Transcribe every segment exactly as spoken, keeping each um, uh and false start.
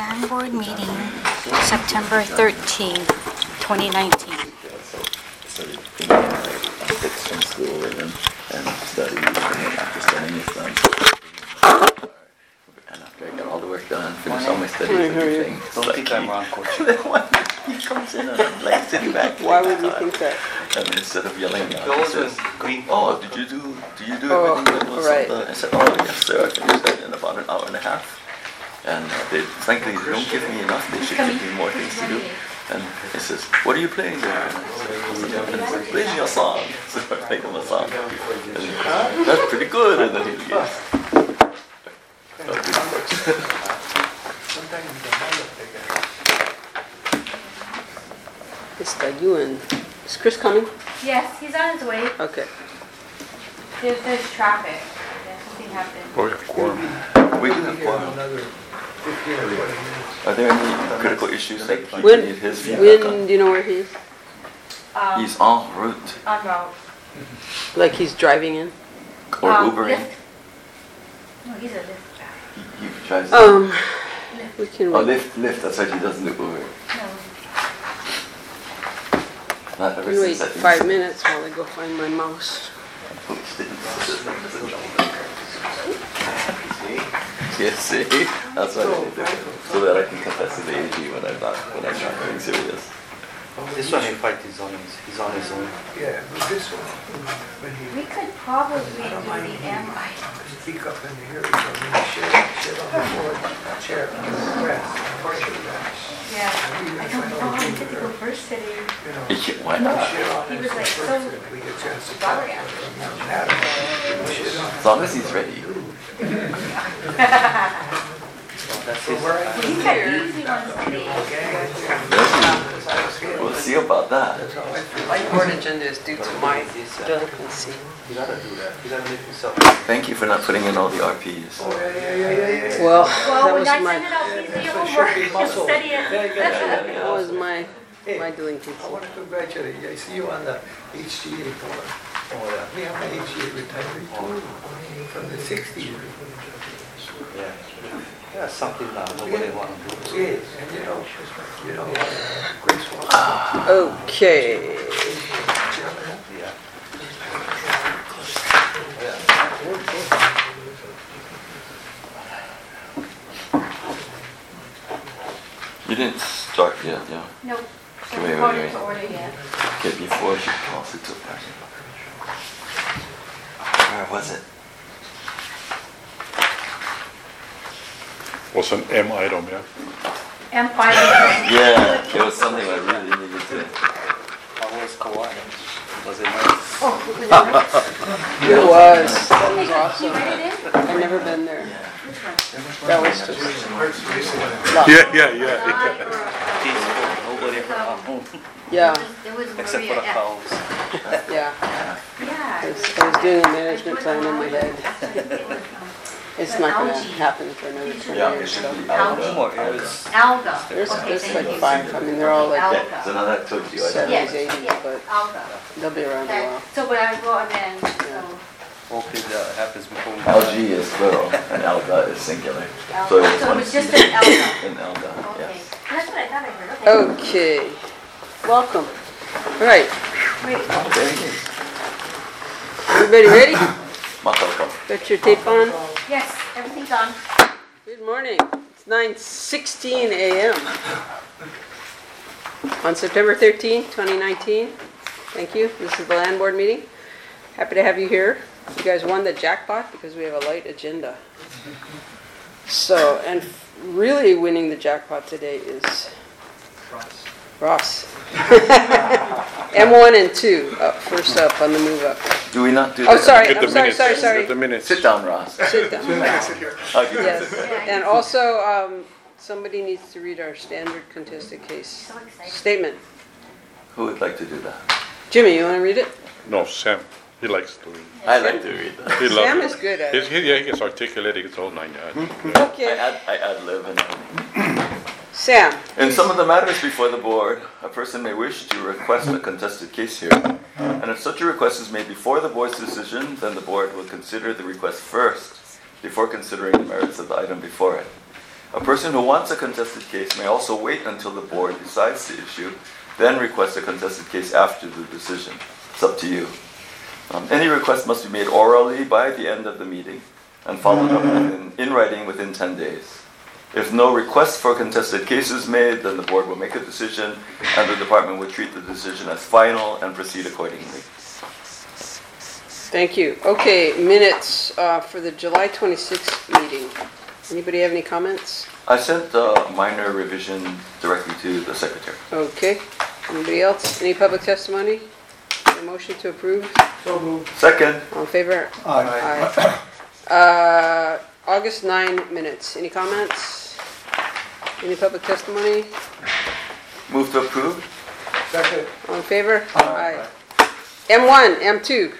Land Board meeting, September thirteenth, twenty nineteen. Studied bits from school and then and studied, and then after studying is done. And after I got all the work done, finished all my studies and everything. Don't like think I'm wrong, coach. Then one he comes in and I'm like sitting back. Why would you think that? And instead of yelling at me, he Those says, with green. "Oh, did you do? Do you do Oh, everything that was right. on the?" I said, "Oh, yes, sir. I finished that in about an hour and a half." And uh, they, frankly, they don't give me enough. They should give me more things to do. And he says, "What are you playing there?" And I said, "I'm playing your song." So I played him a song. And he goes, "That's pretty good." And then he leaves. So pretty much. It's the Ewan. Is Chris coming? Yes, he's on his way. Okay. There's, there's traffic. There's something happened. Oh, yeah, quorum. We do have quorum. Are there any critical issues that you When, need his feedback when on? do you know where he is? Um, He's en route en route. Like he's driving in? or Um, Ubering. Lyft. No, he's a Lyft guy. He, he drives. Um, we can Oh, wait. Lyft, Lyft. That's right. He doesn't do Uber. No. Not We ever can wait since I think five minutes while I go find my mouse. Police didn't assist him as a gentleman. Yes, see? That's what I need to do. So that I can confess to the A G when I'm not when I'm not being serious. This one, he fight is on his, he's on his own. Yeah, but this one, when he We could probably do the M I. speak up in the hearing, I mean, shit, shit on the board, chair, on the grass, partially that. Yeah. I don't know how he did go first today. You know, He can't- Why not? shit on He his was like first, so and we get a chance to talk. rubbery. Shit on As long as he's ready. That's his. He's got easy ones today. We'll see about that. My board agenda is due to my delinquency. You gotta do that. You gotta make yourself. Thank you for not putting in all the R Ps. Oh, yeah, yeah, yeah, yeah, yeah. Well, that Well, when was I my, send it out, please do your That's what homework. should be Just muscle. study Yeah, it. yeah, yeah, yeah. that was my, Hey, my I delinquency. want to congratulate you. I see you on the H G A board. Oh, yeah. We have an H G A retiree too, from the sixties. Yeah. Yeah, something that nobody wanna do. Yeah, and you know, you know, uh, Grace Walker. Okay. Yeah. You didn't start yet, yeah? Nope. So Wait, we're wait, going wait. to order yet. Okay, before she calls it to person. Where was it? Was an M item, yeah? M five. Yeah, it was something I really needed to. How was Kauai? Was it nice? Oh, we were It was. That was You awesome. read it in? I've never been there. That was just Yeah, yeah, yeah. Peaceful, nobody around home, Yeah, There was except for Maria the F. cows. yeah. Yeah. I it was, was- I was doing a management plan in my head. It was, um, It's not gonna happen for another twenty Yeah, it years. should So. be Algae. Alga. More areas. Alga. There's, Okay, there's thank like you. five. I mean, they're all like Yeah, so now that I told you, I seventies, Yes, eighties, yes, but Alga. they'll be around a Okay, while. so but I will amend, so. Hopefully that happens before we. Algae is plural and Alga is singular. So Alga. it's So it one was just seed an Alga. in Alga, Okay, yes. that's what I thought I heard, okay. Okay, welcome. All right, Wait, Oh, there it is. everybody ready? Makalka. Got your tape on? yes, everything's on. Good morning. It's nine sixteen a.m. on September thirteenth, twenty nineteen. Thank you. This is the Land Board meeting. Happy to have you here. You guys won the jackpot because we have a light agenda. So, and really winning the jackpot today is Ross. M one and two up first up on the move up. Do we not do Oh, that? sorry. Get the I'm sorry, minutes. sorry, sorry. Get the minutes. Sit down, Ross. Sit down. Okay. Yes, and also, um, somebody needs to read our standard contested case So excited. statement. Who would like to do that? Jimmy, you want to read it? No, Sam. He likes to read. I like to read that. He loves Sam it. is good at He's, it. he, yeah, he gets articulated. It's all nine yards. Yeah. I Okay, add, I add live and everything. Sam. In some of the matters before the board, a person may wish to request a contested case hearing. And if such a request is made before the board's decision, then the board will consider the request first, before considering the merits of the item before it. A person who wants a contested case may also wait until the board decides the issue, then request a contested case after the decision. It's up to you. Um, any request must be made orally by the end of the meeting and followed up in, in writing within ten days. If no request for contested case is made, then the board will make a decision and the department will treat the decision as final and proceed accordingly. Thank you. Okay, minutes uh, for the July twenty-sixth meeting. Anybody have any comments? I sent a minor revision directly to the secretary. Okay. Anybody else? Any public testimony? A motion to approve? So moved. Second. All in favor? Aye. Aye. Uh, August ninth minutes. Any comments? Any public testimony? Move to approve. Second. All in favor? Aye. M one, M two.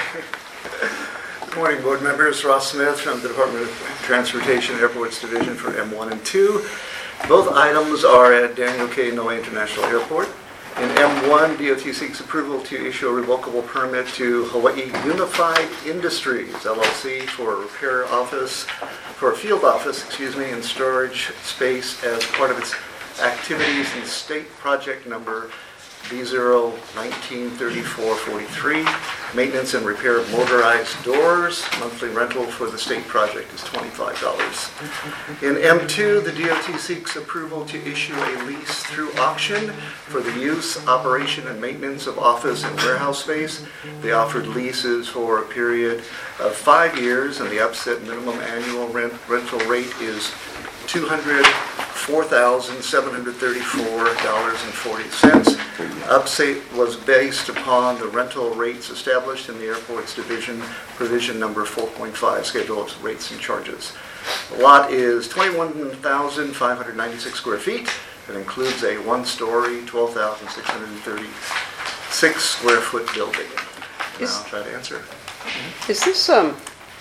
Good morning, board members. Ross Smith from the Department of Transportation Airports Division for M one and two. Both items are at Daniel K. Noe International Airport. In M one, D O T seeks approval to issue a revocable permit to Hawaii Unified Industries, L L C, for a repair office, for a field office, excuse me, and storage space as part of its activities in state project number B zero nineteen thirty-four forty-three, maintenance and repair of motorized doors. Monthly rental for the state project is twenty-five dollars. In M two, the D O T seeks approval to issue a lease through auction for the use, operation, and maintenance of office and warehouse space. The offered lease is for a period of five years, and the upset minimum annual rent rental rate is two hundred four thousand seven hundred thirty-four dollars and forty cents. Upstate was based upon the rental rates established in the airport's division, provision number four point five, schedule of rates and charges. The lot is twenty-one thousand five hundred ninety-six square feet. It includes a one-story, twelve thousand six hundred thirty-six square foot building. And Is- I'll try to answer. Is this um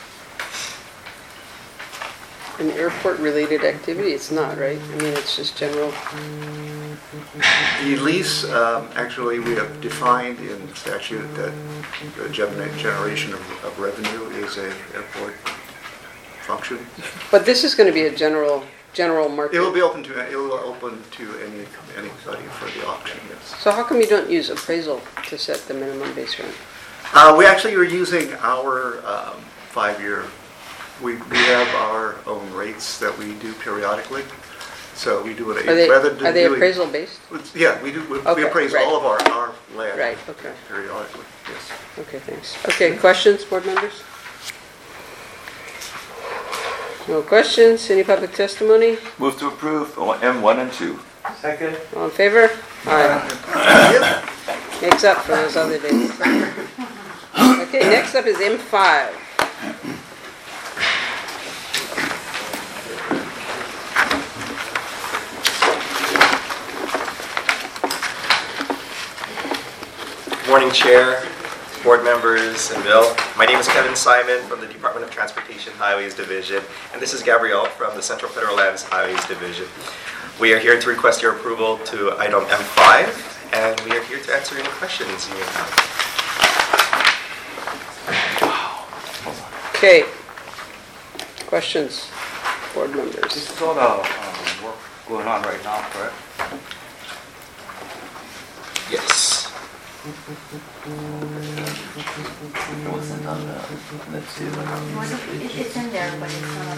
an airport-related activity? It's not, right? I mean, it's just general. The lease, um, actually, we have defined in statute that the gener- generation of, of revenue is a airport function. But this is going to be a general general market. It will be open to, it will open to any, anybody for the auction, yes. So how come you don't use appraisal to set the minimum base rent? Uh, we actually are using our um, five-year, we, we have our own rates that we do periodically. So we do it, Are they rather than are they doing- appraisal based? Yeah, we do, we we Okay, appraise right. all of our, our land. Right. Okay. Periodically, yes. Okay. Thanks. Okay. Questions, board members? No questions. Any public testimony? Move to approve M one and two. Second. All in favor? Aye. Makes up for those other days. Okay. Next up is M five. Good morning, Chair, board members, and Bill. My name is Kevin Simon from the Department of Transportation Highways Division, and this is Gabrielle from the Central Federal Lands Highways Division. We are here to request your approval to item M five, and we are here to answer any questions you may have. Okay. Questions, board members? This is all the um, work going on right now, correct? Yes. It wasn't on the, let's see. It wasn't- it- It's in there, but it's not.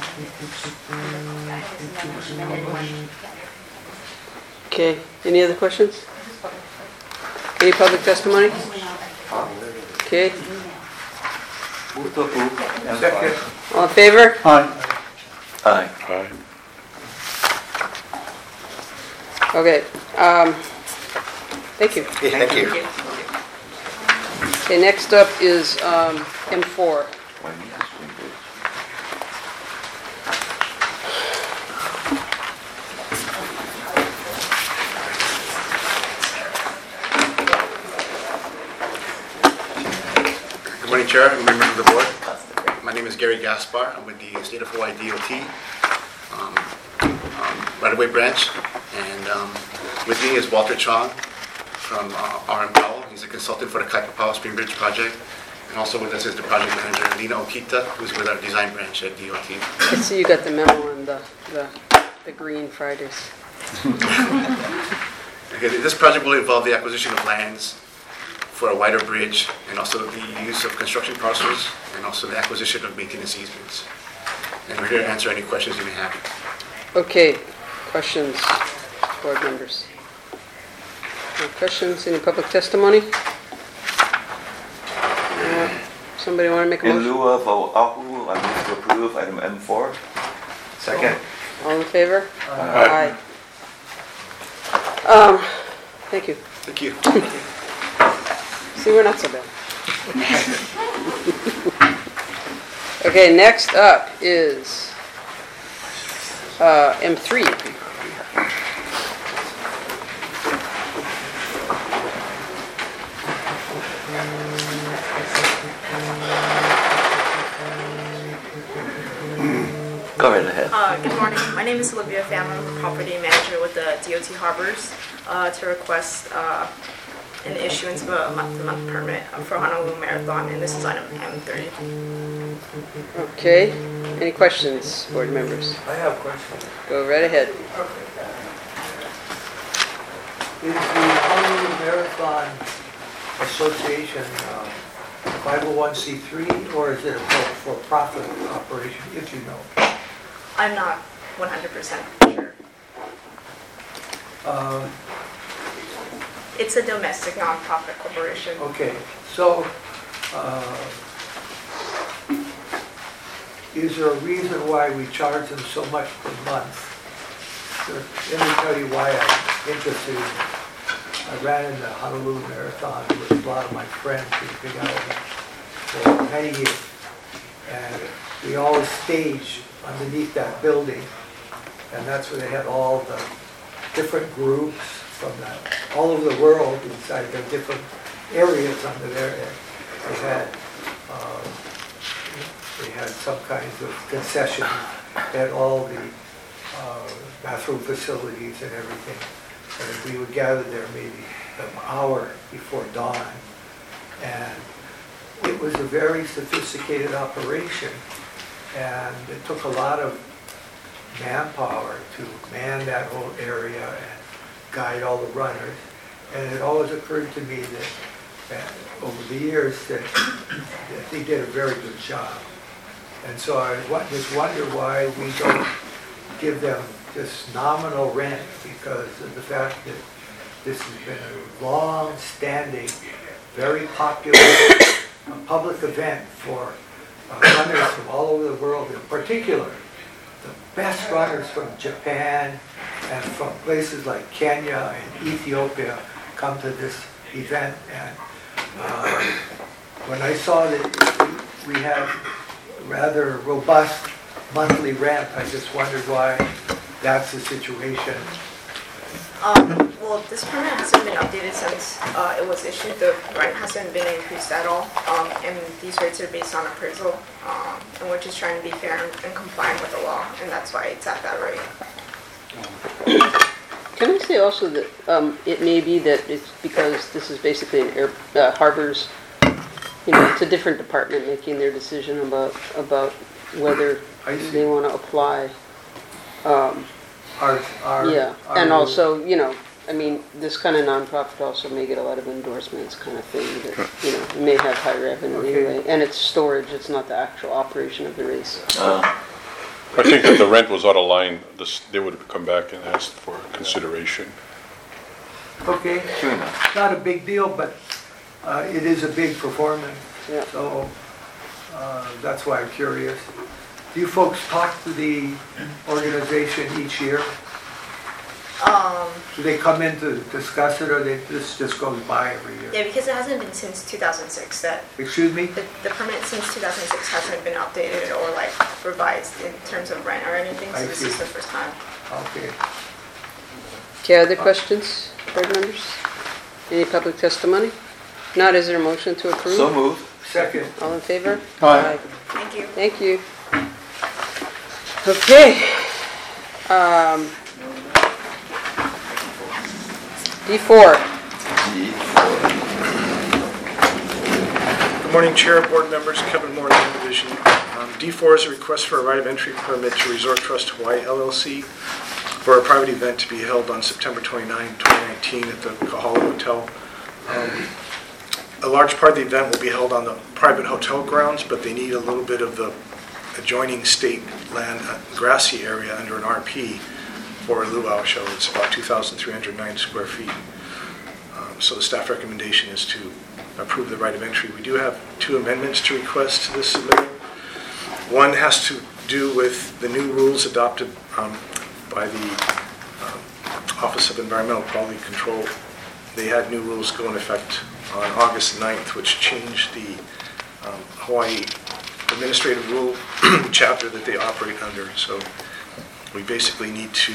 It's an amended one. Okay. Any other questions? Any public testimony? Okay. Move to approve. M Second. five. All in favor? Aye. Aye. Aye. Okay. Um, thank you. Okay, thank you. Okay, next up is um, M four. Why need this one, bitch? Good morning, Chair and members of the board. My name is Gary Gaspar. I'm with the State of Hawaii D O T, um, um, right-of-way branch. And um, with me is Walter Chong from uh, R M Powell. He's a consultant for the Kaipapa Spring Bridge project. And also with us is the project manager, Lina Okita, who's with our design branch at D O T. I see you got the memo on the, the the green Fridays. Okay, this project will involve the acquisition of lands for a wider bridge and also the use of construction parcels and also the acquisition of maintenance easements. And we're here to answer any questions you may have. Okay, questions, board members? No questions, any public testimony? Uh, Somebody want to make a In motion? lieu of Ahu, I move to approve item M four. Second. All in favor? Aye. Um, thank you. Thank you. See, we're not so bad. Okay, next up is uh, M three. Go right ahead. Uh, Good morning. My name is Olivia Pham. I'm a property manager with the D O T Harbors uh, to request uh, an issuance of a month-to-month permit for Honolulu Marathon, and this is item M thirty. Okay, any questions, board members? I have a question. Go right ahead. Is the Honolulu Marathon Association uh, five oh one c three, or is it a for- for-profit operation, if you know? I'm not one hundred percent sure. Uh, It's a domestic nonprofit corporation. Okay, so, uh, is there a reason why we charge them so much per month? Let me tell you why I'm interested in it. I ran in the Honolulu Marathon with a lot of my friends in Big Island for many years. And we always stage underneath that building, and that's where they had all the different groups from the, all over the world inside the different areas under there. They had, uh, they had some kinds of concessions. They had all the uh, bathroom facilities and everything. And we would gather there maybe an hour before dawn. And it was a very sophisticated operation. And it took a lot of manpower to man that whole area and guide all the runners. And it always occurred to me that, that over the years that, that they did a very good job. And so I wa- just wonder why we don't give them this nominal rent, because of the fact that this has been a long-standing, very popular uh, public event for uh, runners from all over the world, in particular the best runners from Japan and from places like Kenya and Ethiopia come to this event. And uh, when I saw that we had rather robust monthly rent, I just wondered why that's the situation. Um, well, this permit hasn't been updated since uh, it was issued. The rent hasn't been increased at all, um, and these rates are based on appraisal, um, and we're just trying to be fair and, and compliant with the law, and that's why it's at that rate. Can I say also that um, it may be that it's because this is basically an air, uh, harbors, you know, it's a different department making their decision about about whether they want to apply. Um, Our, our, yeah, our- and also, you know, I mean, this kind of nonprofit also may get a lot of endorsements, kind of thing. That, you know, it may have high revenue Okay. anyway, and it's storage. It's not the actual operation of the race. Uh, I think if the rent was out of line, this, they would have come back and asked for consideration. Okay, Sure enough. not a big deal, but uh, it is a big performance. Yeah. So uh, that's why I'm curious. Do you folks talk to the organization each year? Um, Do they come in to discuss it, or they, this just goes by every year? yeah, because it hasn't been since two thousand six that Excuse me? the, the permit since two thousand six hasn't been updated or like revised in terms of rent or anything, so I this see. is the first time. Okay. Okay, other questions, board members? Any public testimony? Not, is there a motion to approve? So moved. Second. All in favor? Aye. Thank you. Thank you. Okay. Um, D four. D Good morning, Chair, Board members, Kevin Moore, Land Division. Um, D four is a request for a right of entry permit to Resort Trust Hawaii L L C for a private event to be held on September twenty-ninth, twenty nineteen at the Kahala Hotel. Um, A large part of the event will be held on the private hotel grounds, but they need a little bit of the adjoining state land uh, grassy area under an R P for a luau show. It's about two thousand three hundred nine square feet. Um, So the staff recommendation is to approve the right of entry. We do have two amendments to request to this submittal. One has to do with the new rules adopted um, by the um, Office of Environmental Quality Control. They had new rules go into effect on August ninth, which changed the um, Hawaii administrative rule chapter that they operate under. So we basically need to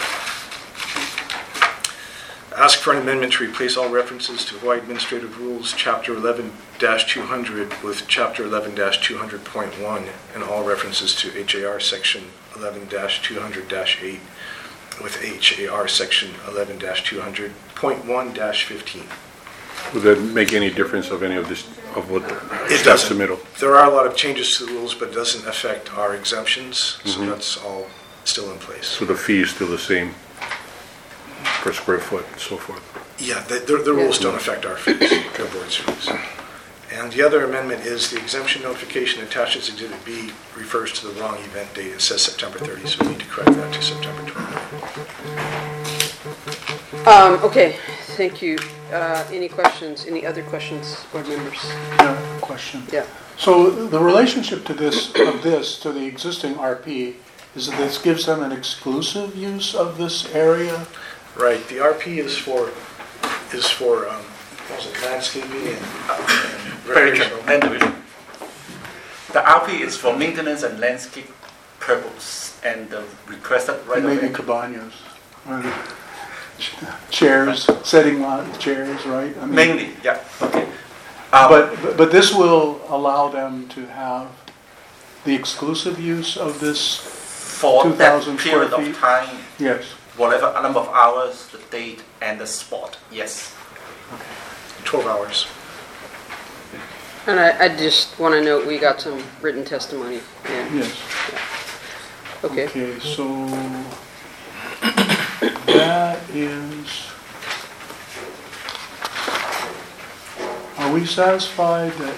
ask for an amendment to replace all references to Hawaii Administrative Rules, Chapter eleven dash two hundred with Chapter eleven dash two hundred point one, and all references to H A R Section eleven dash two hundred dash eight with H A R Section eleven dash two hundred point one dash fifteen. Would that make any difference of any of this, of what It staff doesn't. submittal? There are a lot of changes to the rules, but it doesn't affect our exemptions, so Mhm. that's all still in place. So the fee is still the same per square foot and so forth? Yeah, the, the, the rules don't affect our fees, the board's fees. And the other amendment is the exemption notification attached as Exhibit B refers to the wrong event date. It says September thirtieth, so we need to correct that to September twenty-ninth. Um, okay, thank you. Uh, any questions, any other questions, board members? Yeah, question. Yeah. So the relationship to this, of this, to the existing R P, is that this gives them an exclusive use of this area? Right, the R P is for, is for, um, what was it, landscaping and and recreational. Land division. The R P is for maintenance and landscape purpose, and the requested right And of maybe entry. cabanas, right? Chairs, setting lot chairs, right? I mean, Mainly, yeah, okay. Um, But, but- but this will allow them to have the exclusive use of this for two that thousand square period of feet? time, Yes. whatever number of hours, the date, and the spot, yes. twelve hours. And I, I just want to note, we got some written testimony. Yeah. Yes. Okay. Okay, so that is, are we satisfied that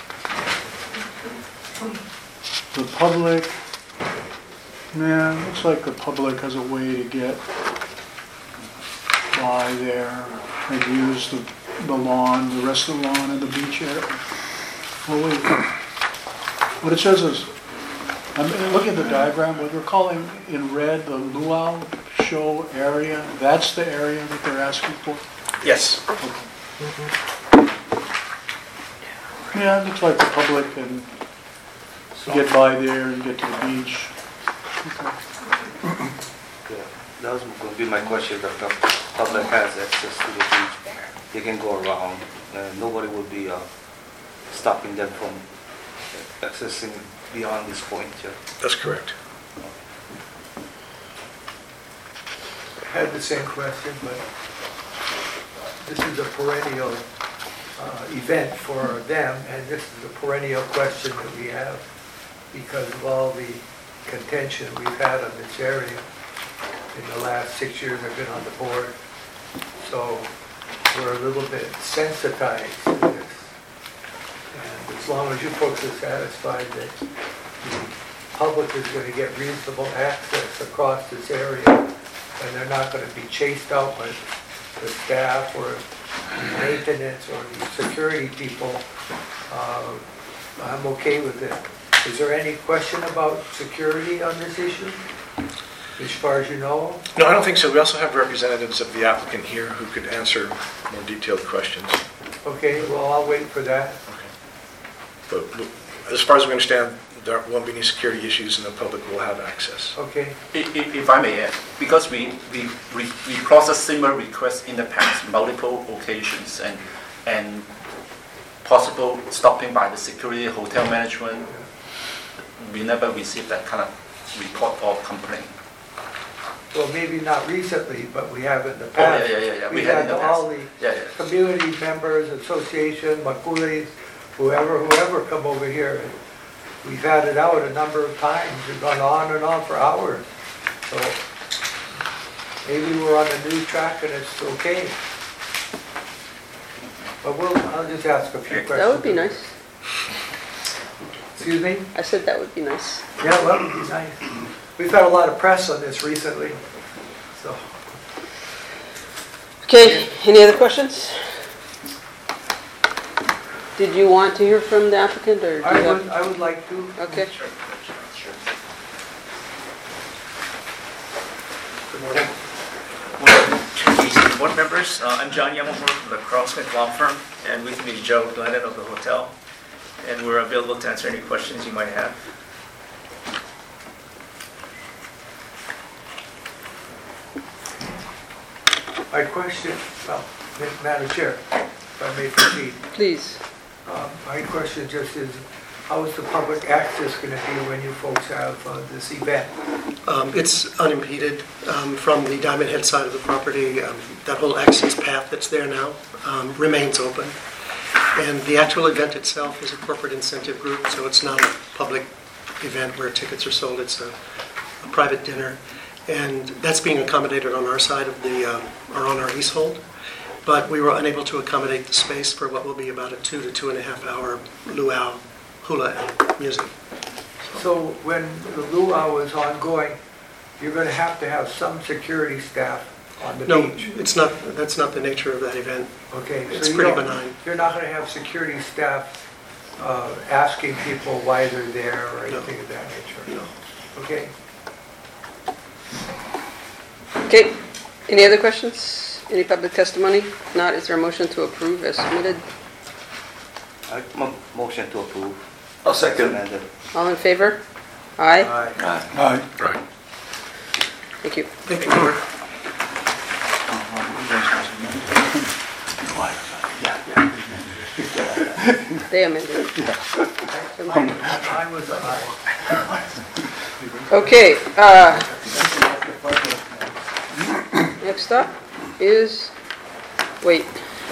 the public, yeah, it looks like the public has a way to get by there and use the, the lawn, the rest of the lawn and the beach area. Well, wait, what it says is, I'm looking at the diagram, what we're calling in red the luau show area, that's the area that they're asking for? Yes. Yeah, it looks like the public can get by there and get to the beach. Yeah, that was going to be my question. If the public has access to the beach, they can go around. Uh, nobody will be uh, stopping them from accessing beyond this point. Yeah. That's correct. I had the same question, but this is a perennial uh, event for them, and this is a perennial question that we have because of all the contention we've had on this area in the last six years I've been on the board. So we're a little bit sensitized to this. And as long as you folks are satisfied that the public is going to get reasonable access across this area, and they're not going to be chased out by the staff or maintenance or the security people, uh, I'm okay with it. Is there any question about security on this issue, as far as you know? No, I don't think so. We also have representatives of the applicant here who could answer more detailed questions. Okay, well, I'll wait for that. But as far as we understand, there won't be any security issues and the public will have access. Okay. I- i- If I may add, because we, we, we we processed similar requests in the past, multiple occasions, and, and possible stopping by the security, hotel management, we never received that kind of report or complaint. Well, maybe not recently, but we have in the Oh, past. yeah, yeah, yeah, yeah. We We've had in had the all past. the Yeah, yeah. community members, association, makulis, whoever, whoever come over here and we've had it out a number of times, we've gone on and on for hours. So maybe we're on a new track and it's okay. But we'll, I'll just ask a few questions. That would be nice. Excuse me? I said that would be nice. Yeah, well, that would be nice. We've had a lot of press on this recently, so. Okay, any other questions? Did you want to hear from the applicant, or do you I have? would, I would like to. Okay. Good morning. Morning, board members. Uh, I'm John Yamamoto from the Carl Smith Law Firm, and with me is Joe Glennon of the hotel. And we're available to answer any questions you might have. My question, well, Madam Chair, if I may proceed. Please. Um, My question just is, how is the public access going to be when you folks have uh, this event? Um, It's unimpeded um, from the Diamond Head side of the property. Um, That whole access path that's there now um, remains open. And the actual event itself is a corporate incentive group, so it's not a public event where tickets are sold. It's a, a private dinner. And that's being accommodated on our side of the, um, or on our leasehold. But we were unable to accommodate the space for what will be about a two to two and a half hour luau, hula and music. So when the luau is ongoing, you're going to have to have some security staff on the No, beach? it's not, that's not the nature of that event. Okay. so It's you pretty don't- benign. You're not going to have security staff uh, asking people why they're there or anything of that nature? No. Okay. Okay, any other questions? Any public testimony? If not, is there a motion to approve as submitted? I mo- motion to approve. I'll second. Amended. All in favor? Aye? Aye. Aye. Right. Thank you. Thank you, Board. They amended it. I was aye. Okay, uh, next up is, wait,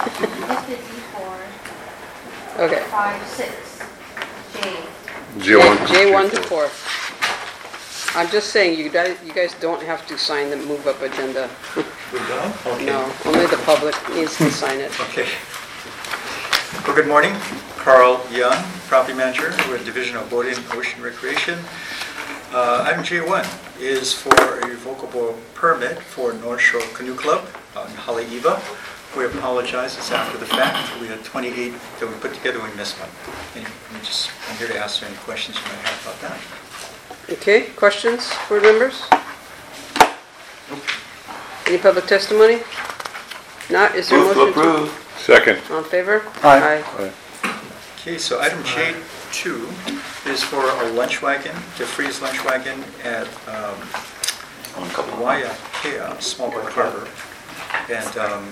okay. Five, six, J. J one. J one to four. I'm just saying, you guys, you guys don't have to sign the move up agenda. We don't? Okay. No, only the public needs to sign it. Okay. Well, good morning. Carl Young, property manager with Division of Boating and Ocean Recreation. Uh, Item J one is for a revocable permit for North Shore Canoe Club on Haleiwa. We apologize, it's after the fact. We had twenty-eight that we put together, we missed one. And we just, I'm here to answer any questions you might have about that. Okay, questions, board members? Any public testimony? Not, is there a Move to motion to? approve. Second. All in favor? Aye. Aye. Okay, so item J two is for a lunch wagon, DeFreeze lunch wagon at um, Waiakea, Small Boat Harbor. And um,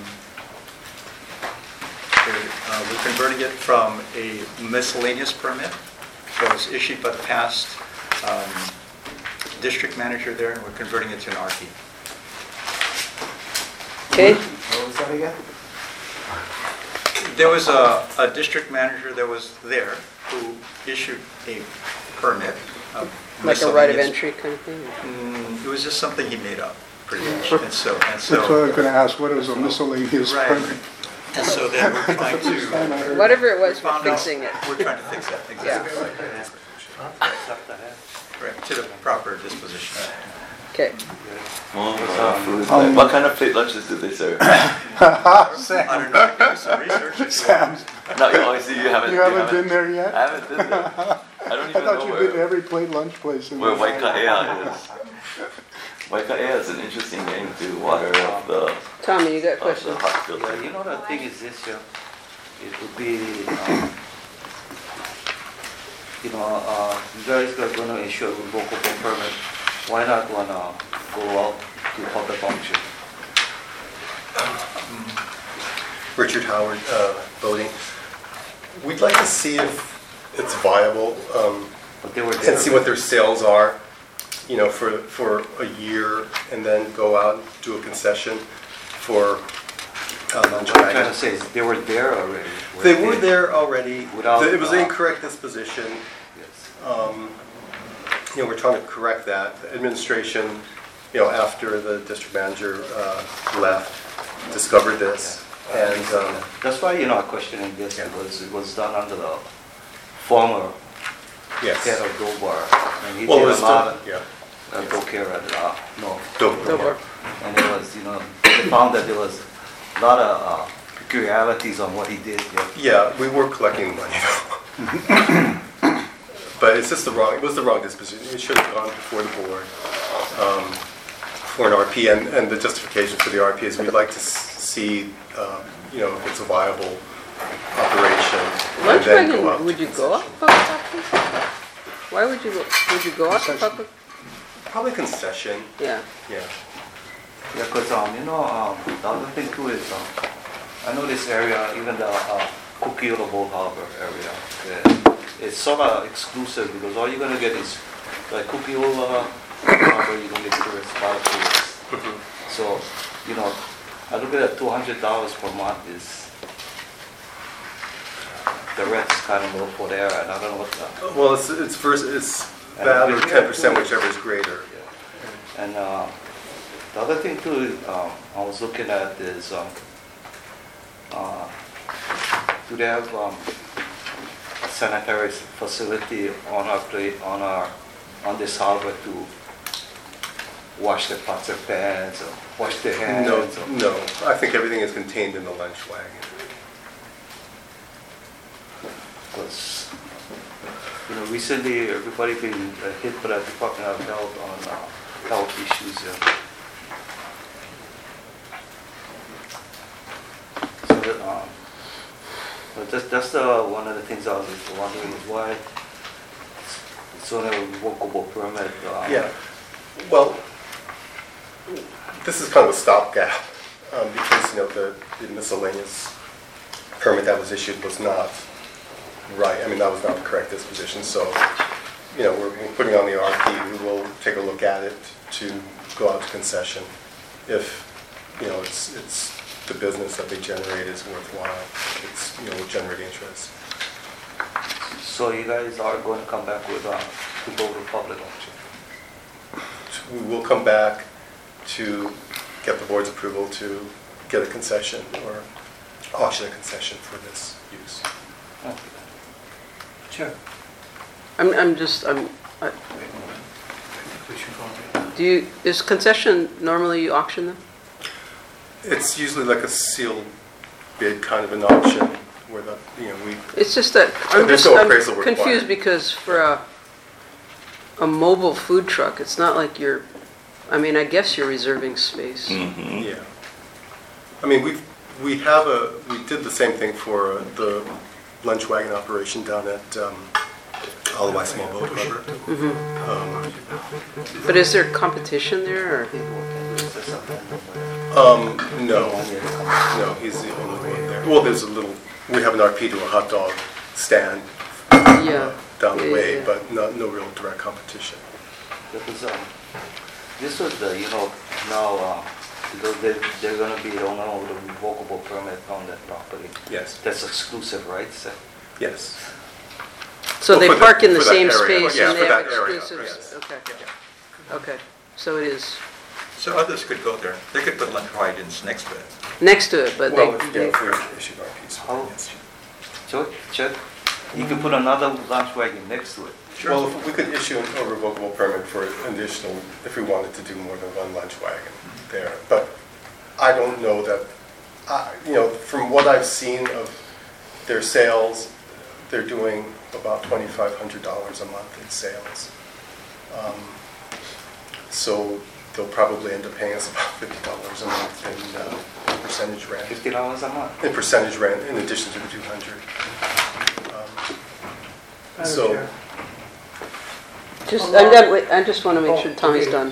we're uh, we're converting it from a miscellaneous permit that was issued by the past um, district manager there, and we're converting it to an R P. Okay, What was that again? There was a, a district manager that was there who issued a permit. a like a right of miscellaneous- entry kind of thing? Mm, It was just something he made up, pretty much. And so, and That's what I so, was going to ask, what is a miscellaneous Right. permit? and so then we're trying First time I to, heard. Whatever it was, we're found out- fixing it. we're trying to fix that, exactly. Right, to the proper disposition. Okay, Oh, uh, food. What kind of plate lunches do they serve? Sam, I don't know, I can do some research if you Sam, want. No, you always see you haven't. you haven't been there yet? I haven't been there. I don't I even thought know you'd been to where, every plate lunch place in where the Waika'ea is. Waika'ea is an interesting name to water of the, Tommy, you got a of question? the hot filter. Yeah, you know, the thing is this, yeah, it would be, um, you know, uh, you guys are gonna issue a revocable permit, why not wanna go out to public auction? Richard Howard, uh, Boating. We'd like to see if it's viable, um, But they were there. and see what their sales are, you know, for, for a year, and then go out and do a concession for uh, lunch What I'm trying to wagons. say is, they were there already. They were there already. Without, It was uh, incorrect disposition. Yes. um, you know, we're trying to correct that. The administration, you know, after the district manager uh, left, discovered this. And um, that's why, you know, I'm questioning this, because it was done under the former yes. head of Dobar. And he well, did it was a lot of, the, yeah. uh, yes. care at uh, no. Dobar. Dobar. And it was, you know, they found that there was a lot of uh, peculiarities on what he did. Yeah, yeah we were collecting money, though. But it's just the wrong, it was the wrong disposition. It should have gone before the board um, for an R P. And, and the justification for the R P is we'd like to see, um, you know, if it's a viable operation. Lunch and then wagon, go out would to you go up public option? Why would you go, would you go up to public? Probably concession. Yeah. Yeah. Yeah, because, um, you know, um, the other thing too is, um, I know this area, even the uh, Kukiura Boat Harbor area, uh, it's sort of exclusive because all you're going to get is, like Kukiura Harbor, you're going to get tourists, a lot of tourists. Mm-hmm. So, you know, I look at two hundred dollars per month is, the rent is kind of low for there, and I don't know what the... Well, it's, it's, first, it's that or ten percent, whichever is greater. Yeah. And uh, the other thing too, um, I was looking at is, um, uh, do they have um, a sanitary facility on our plate, on our, on this harbor to wash their pots and pans, or wash their hands? No, or, no. I think everything is contained in the lunch wagon. Because, you know, recently everybody been uh, hit by the Department of Health on uh, health issues. Uh, so, um, but that's, that's uh, one of the things I was wondering is why it's, it's on a revocable permit. Uh, Yeah. Well, this is kind of a stopgap um, because, you know, the, the miscellaneous permit that was issued was not right. I mean, that was not the correct disposition. So, you know, we're, we're putting on the R P. We will take a look at it to go out to concession if, you know, it's it's the business that they generate is worthwhile. It's, you know, will generate interest. So you guys are going to come back with uh, to go to public auction? We will come back to get the board's approval to get a concession or auction a concession for this use. Okay. Sure. I'm, I'm just, I'm, I, do you, is concession, normally you auction them? It's usually like a sealed bid kind of an auction where the, you know, we... It's just that, I'm There's just, no I'm appraisal required. confused because for a, a mobile food truck, it's not like you're, I mean, I guess you're reserving space. Mm-hmm. Yeah. I mean, we we have a, we did the same thing for uh, the lunch wagon operation down at um, Alawai Small Boat Harbor. Mm-hmm. Um, But is there competition there, or? Um, no, no, he's the only one there. Well, there's a little, we have an R P to a hot dog stand Yeah. uh, down the Yeah, way, yeah. but no, no real direct competition. Because um, this was the, you know, now, uh, because they, they're going to be the owner of the revocable permit on that property. Yes. That's exclusive, right? So, Yes. So Well, they for the- park in the for that same area. space Yeah, and for they have that area, exclusives? yes. Okay. Okay, so it is So others could go there. They could put lunch wagons next to it. next to it, but Well, they, if, they, yeah, if we're issued R Ps. How- Chuck, Chuck, you can put another lunch wagon next to it. Well, if we could issue a revocable permit for additional, if we wanted to do more than one lunch wagon there. But I don't know that, I- you know, from what I've seen of their sales, they're doing about twenty-five hundred dollars a month in sales. Um, So they'll probably end up paying us about fifty dollars a month in uh, percentage rent. Fifty dollars a month? In percentage rent, in addition to the two hundred. Um, So, just, I'm done, wait, I just want to make Oh, sure Tommy's okay. done.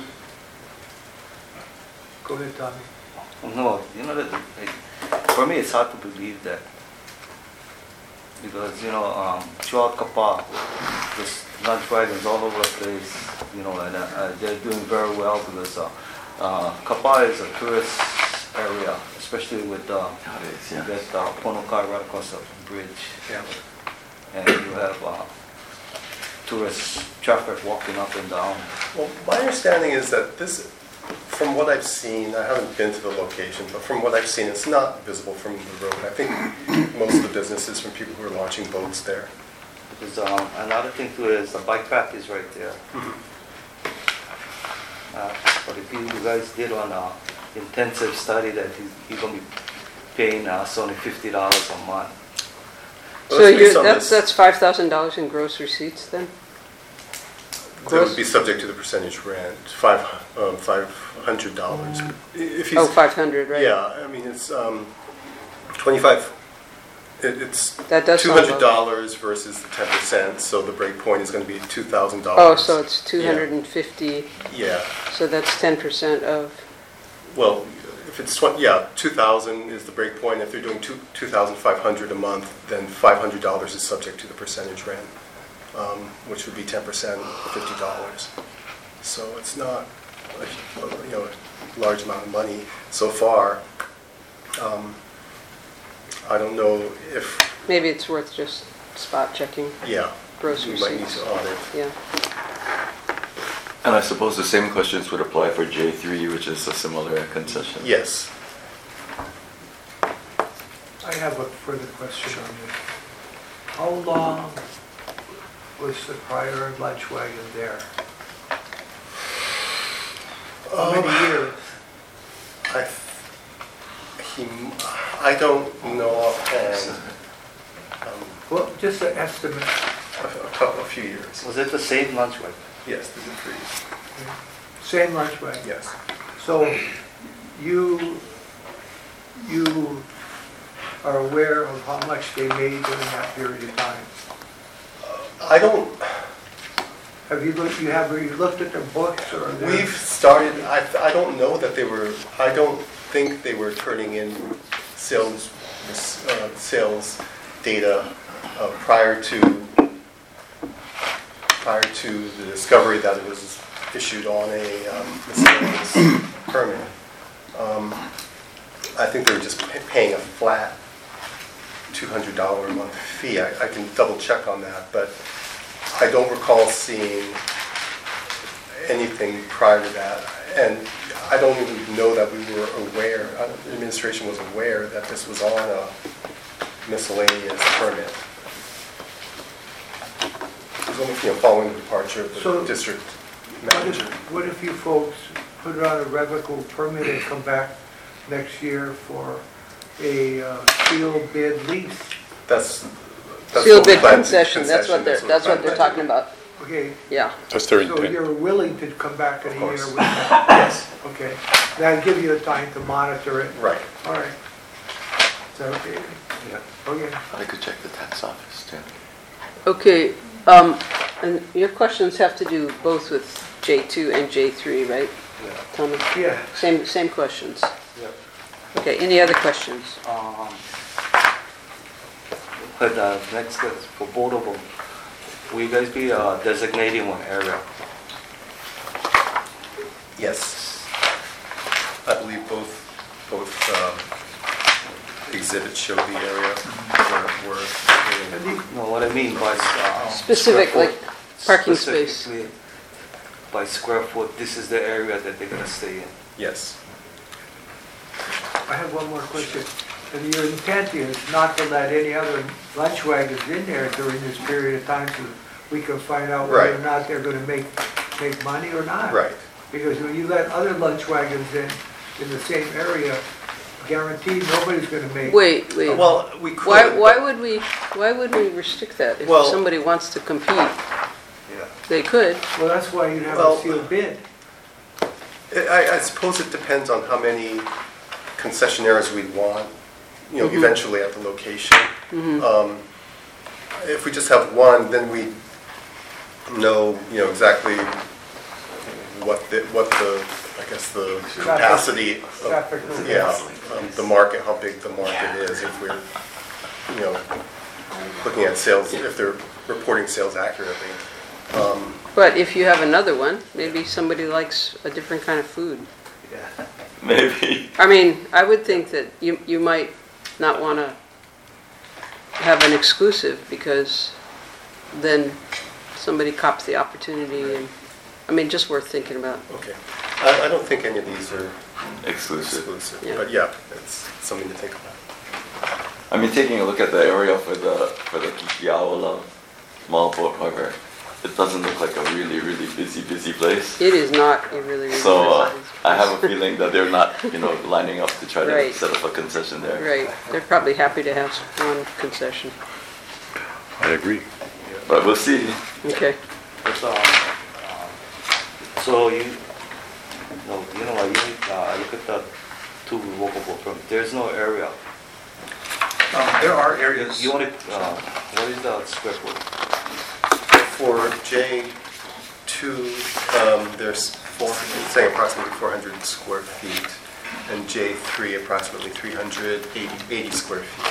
Go ahead, Tommy. No, you know, that, like, for me, it's hard to believe that. Because, you know, um, throughout Kapa, there's lunch wagons all over the place, you know, and uh, they're doing very well because uh, uh, Kapa is a tourist area, especially with uh, you get uh, Ponokai right across the bridge. Yeah. And you have uh, tourist traffic walking up and down. Well, my understanding is that this, from what I've seen, I haven't been to the location, but from what I've seen, it's not visible from the road. I think most of the business is from people who are launching boats there. Because um, another thing too is the bike path is right there. Uh, but if you guys did on a intensive study that he's, he's gonna be paying us only fifty dollars a month. Well, So it's based you're, on that's, this. that's five thousand dollars in gross receipts then? That would be subject to the percentage rent, five, um, five hundred dollars. If he's- Oh, five hundred, right? Yeah, I mean, it's, um, twenty-five, it, it's That does two sound hundred dollars versus the ten percent, so the break point is gonna be two thousand Oh, dollars. so it's two hundred fifty, Yeah, so that's ten percent of, well, if it's twenty, yeah, two thousand is the break point. If they're doing two, two thousand five hundred a month, then five hundred dollars is subject to the percentage rent, um, which would be ten percent, fifty dollars. So it's not, a, you know, a large amount of money so far. Um, I don't know if, maybe it's worth just spot checking. yeah, Gross we might need receipts. to audit. Yeah. And I suppose the same questions would apply for J three, which is a similar concession. Yes. I have a further question on this. How long was the prior lunch wagon there? How many Oh. years? I, he, I don't know offhand. Um, Well, just an estimate. a, a couple, a few years. Was it the same lunch wagon? Yes, these are trees. Same lunch wagon? Yes. So you, you are aware of how much they made during that period of time? I don't, Have you looked, you have, have you looked at their books or their? we've started, I, I don't know that they were, I don't think they were turning in sales, uh, sales data uh, prior to, prior to the discovery that it was issued on a um, miscellaneous permit. Um, I think they were just pa- paying a flat two hundred dollars a month fee. I, I can double check on that, but I don't recall seeing anything prior to that. And I don't even know that we were aware, uh, the administration was aware that this was on a miscellaneous permit. It was only, you know, following the departure of the So- district What if, manager. what if you folks put it on a revocable permit and come back next year for a uh, sealed bid lease? That's, that's Sealed what we bid plan to- concession, that's what they're, concession, that's we what they're plan talking about. Okay. Yeah. That's their So intent. you're willing to come back in a Of year course. with that? Yes. Okay. That'll give you the time to monitor it? Right. All right. Is that okay? Yeah. Okay. I could check the tax office too. Okay, um, and your questions have to do both with J two and J three, right? Yeah. Tommy? Yeah. Same, same questions. Yep. Okay, any other questions? Um, But uh, next, is for both of them, will you guys be uh, designating one area? Yes. I believe both, both um, exhibits show the area where we're. No, what I mean by uh, Specific, square like foot, parking space. specifically by square foot, this is the area that they're gonna stay in. Yes. I have one more question. And your intent is not to let any other lunch wagons in there during this period of time so we can find out whether or Right. not they're gonna make, make money or not? Right. Because when you let other lunch wagons in, in the same area, guaranteed nobody's gonna make. Wait, wait. Well, we could. Why, why but- would we, why would we restrict that? If Well- somebody wants to compete, Yeah. they could. Well, that's why you have Well- a sealed bid. I, I suppose it depends on how many concessionaires we want, you know, Mhm. eventually at the location. Mhm. Um, If we just have one, then we know, you know, exactly what the, what the, I guess, the capacity of, Traffic. yeah, um, the market, how big the market is, if we're, you know, looking at sales, if they're reporting sales accurately. Um, But if you have another one, maybe somebody likes a different kind of food. Yeah. Maybe. I mean, I would think that you, you might not want to have an exclusive because then somebody cops the opportunity, and, I mean, just worth thinking about. Okay. I, I don't think any of these are Exclusive. exclusive, Yeah. but yeah, it's something to think about. I mean, taking a look at the area for the for the Kikiaola Mall Boat Harbor, it doesn't look like a really, really busy, busy place. It is not a really, really. So uh, busy I have a place. feeling that they're not, you know, lining up to try to Right. set up a concession there. Right, they're probably happy to have one concession. I agree. But we'll see. Okay. But, um, um, so you, no, you know, you uh, look at the two revocable permits. There's no area. Um, There are areas. You want it, uh, what is the square foot? For J two, um, there's four hundred, saying approximately four hundred square feet, and J three approximately three hundred eighty square feet.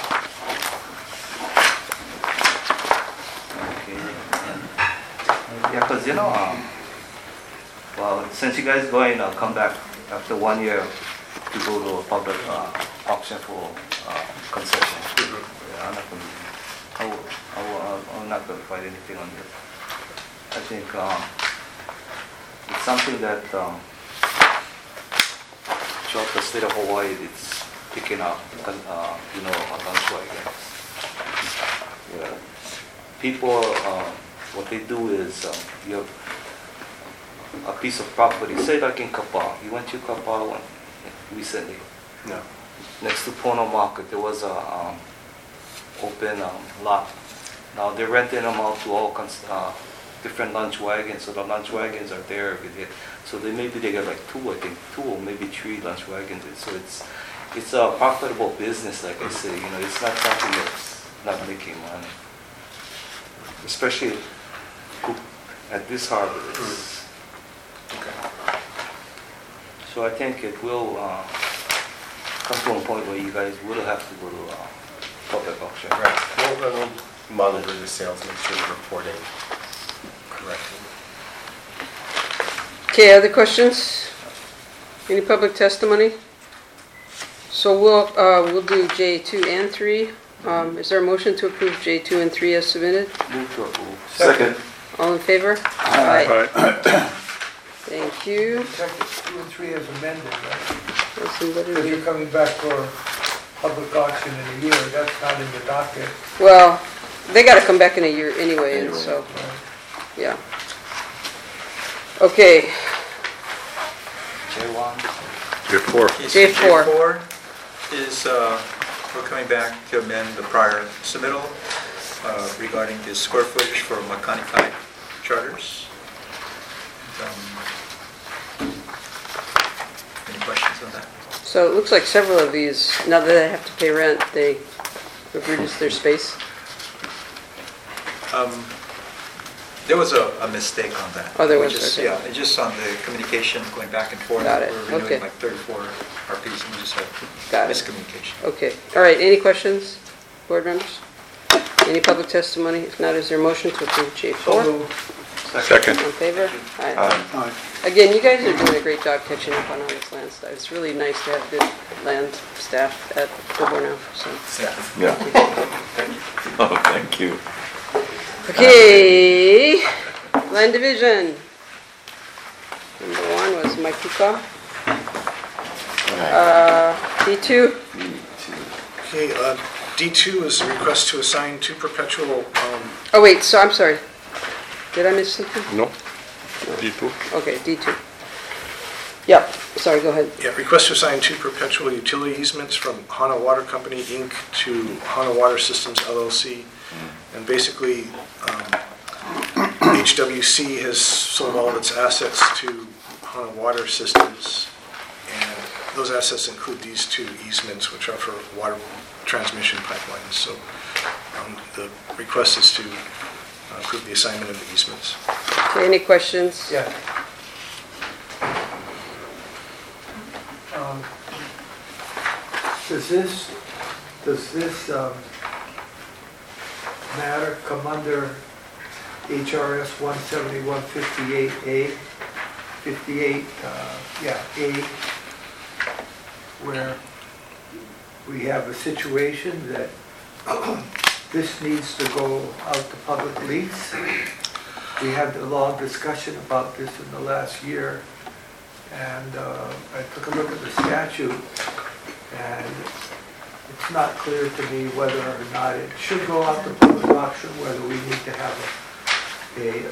Okay. Yeah, because, you know, um, well, since you guys going to come back after one year to go to a public uh, auction for uh, concession, yeah, I'm not going to, I will, I will, I'm not going to fight anything on this. I think um, it's something that um, throughout the state of Hawaii, it's picking up, uh, you know, lunch wagons. Yeah. People, uh, what they do is, um, you have a piece of property, say like in Kapaa. You went to Kapaa one recently. No. Next to Pono Market, there was a um, open um, lot. Now they're renting them out to all cons- uh, different lunch wagons, so the lunch wagons are there every day. So they maybe they get like two, I think, two or maybe three lunch wagons. So it's it's a profitable business, like I say. You know, it's not something that's not making money, especially at this harbor. It's, okay. So I think it will uh, come to a point where you guys will have to go to uh, public auction. Right. We'll, we'll monitor the sales, make sure we're reporting correctly. Okay, other questions? Any public testimony? So we'll, uh, we'll do J two and three. Um, is there a motion to approve J two and three as submitted? Move to approve. Second. All in favor? Aye. Thank you. Check it, two and three as amended, right? Let's see, what did Because we- you're coming back for public auction in a year, that's not in the docket. Well, they gotta come back in a year anyway, and so, yeah. Okay, J one. J four. Okay, so J four. J four is, uh, we're coming back to amend the prior submittal uh, regarding the square footage for Makani Kai charters. Um, Any questions on that? so it looks like several of these, now that they have to pay rent, they have reduced their space. Um, There was a a mistake on that. Oh, there We was, just- okay. Yeah, it just on the communication going back and forth. Got it, We're okay. renewing like thirty-four R Ps and we just had Got it. miscommunication. Okay, all right, any questions, board members? Any public testimony? If not, is there a motion to approve J four? Second. All in favor? Aye. Aye. Again, you guys are doing a great job catching up on all this land stuff. It's really nice to have good land staff at Fillmore now, so. Yeah. Oh, thank you. Okay, land division. Number one was Maikuka. Uh, D two, Okay, uh, D two is a request to assign two perpetual, um, oh wait, so I'm sorry. Did I miss something? No. D two. Okay, D two. Yep, sorry, go ahead. yeah, request to assign two perpetual utility easements from Hana Water Company, Incorporated to Hana Water Systems, L L C. And basically, um, H W C has sold all of its assets to Hana Water Systems, and those assets include these two easements, which are for water transmission pipelines. So um, the request is to uh, approve the assignment of the easements. Okay, any questions? Yeah. Um, Does this, does this um, matter come under H R S one seventy-one fifty-eight A? fifty-eight, uh, yeah, A, where we have a situation that this needs to go out to public lease? we had a long discussion about this in the last year, and uh, I took a look at the statute, and it's not clear to me whether or not it should go out to public auction, whether we need to have a,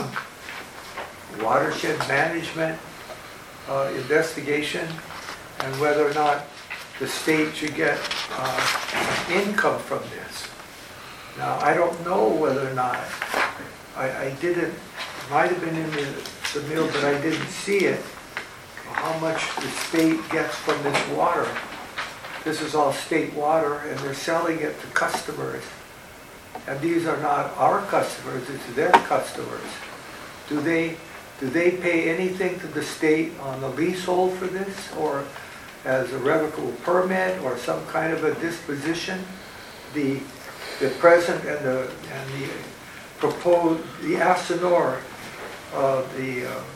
a watershed management uh, investigation, and whether or not the state should get uh, income from this. Now, I don't know whether or not, I, I didn't, might have been in the, the mill, but I didn't see it, how much the state gets from this water. This is all state water, and they're selling it to customers. And these are not our customers, it's their customers. Do they, do they pay anything to the state on the leasehold for this, or as a revocable permit, or some kind of a disposition? The, the present and the, and the proposed, the Asinor, uh, the uh,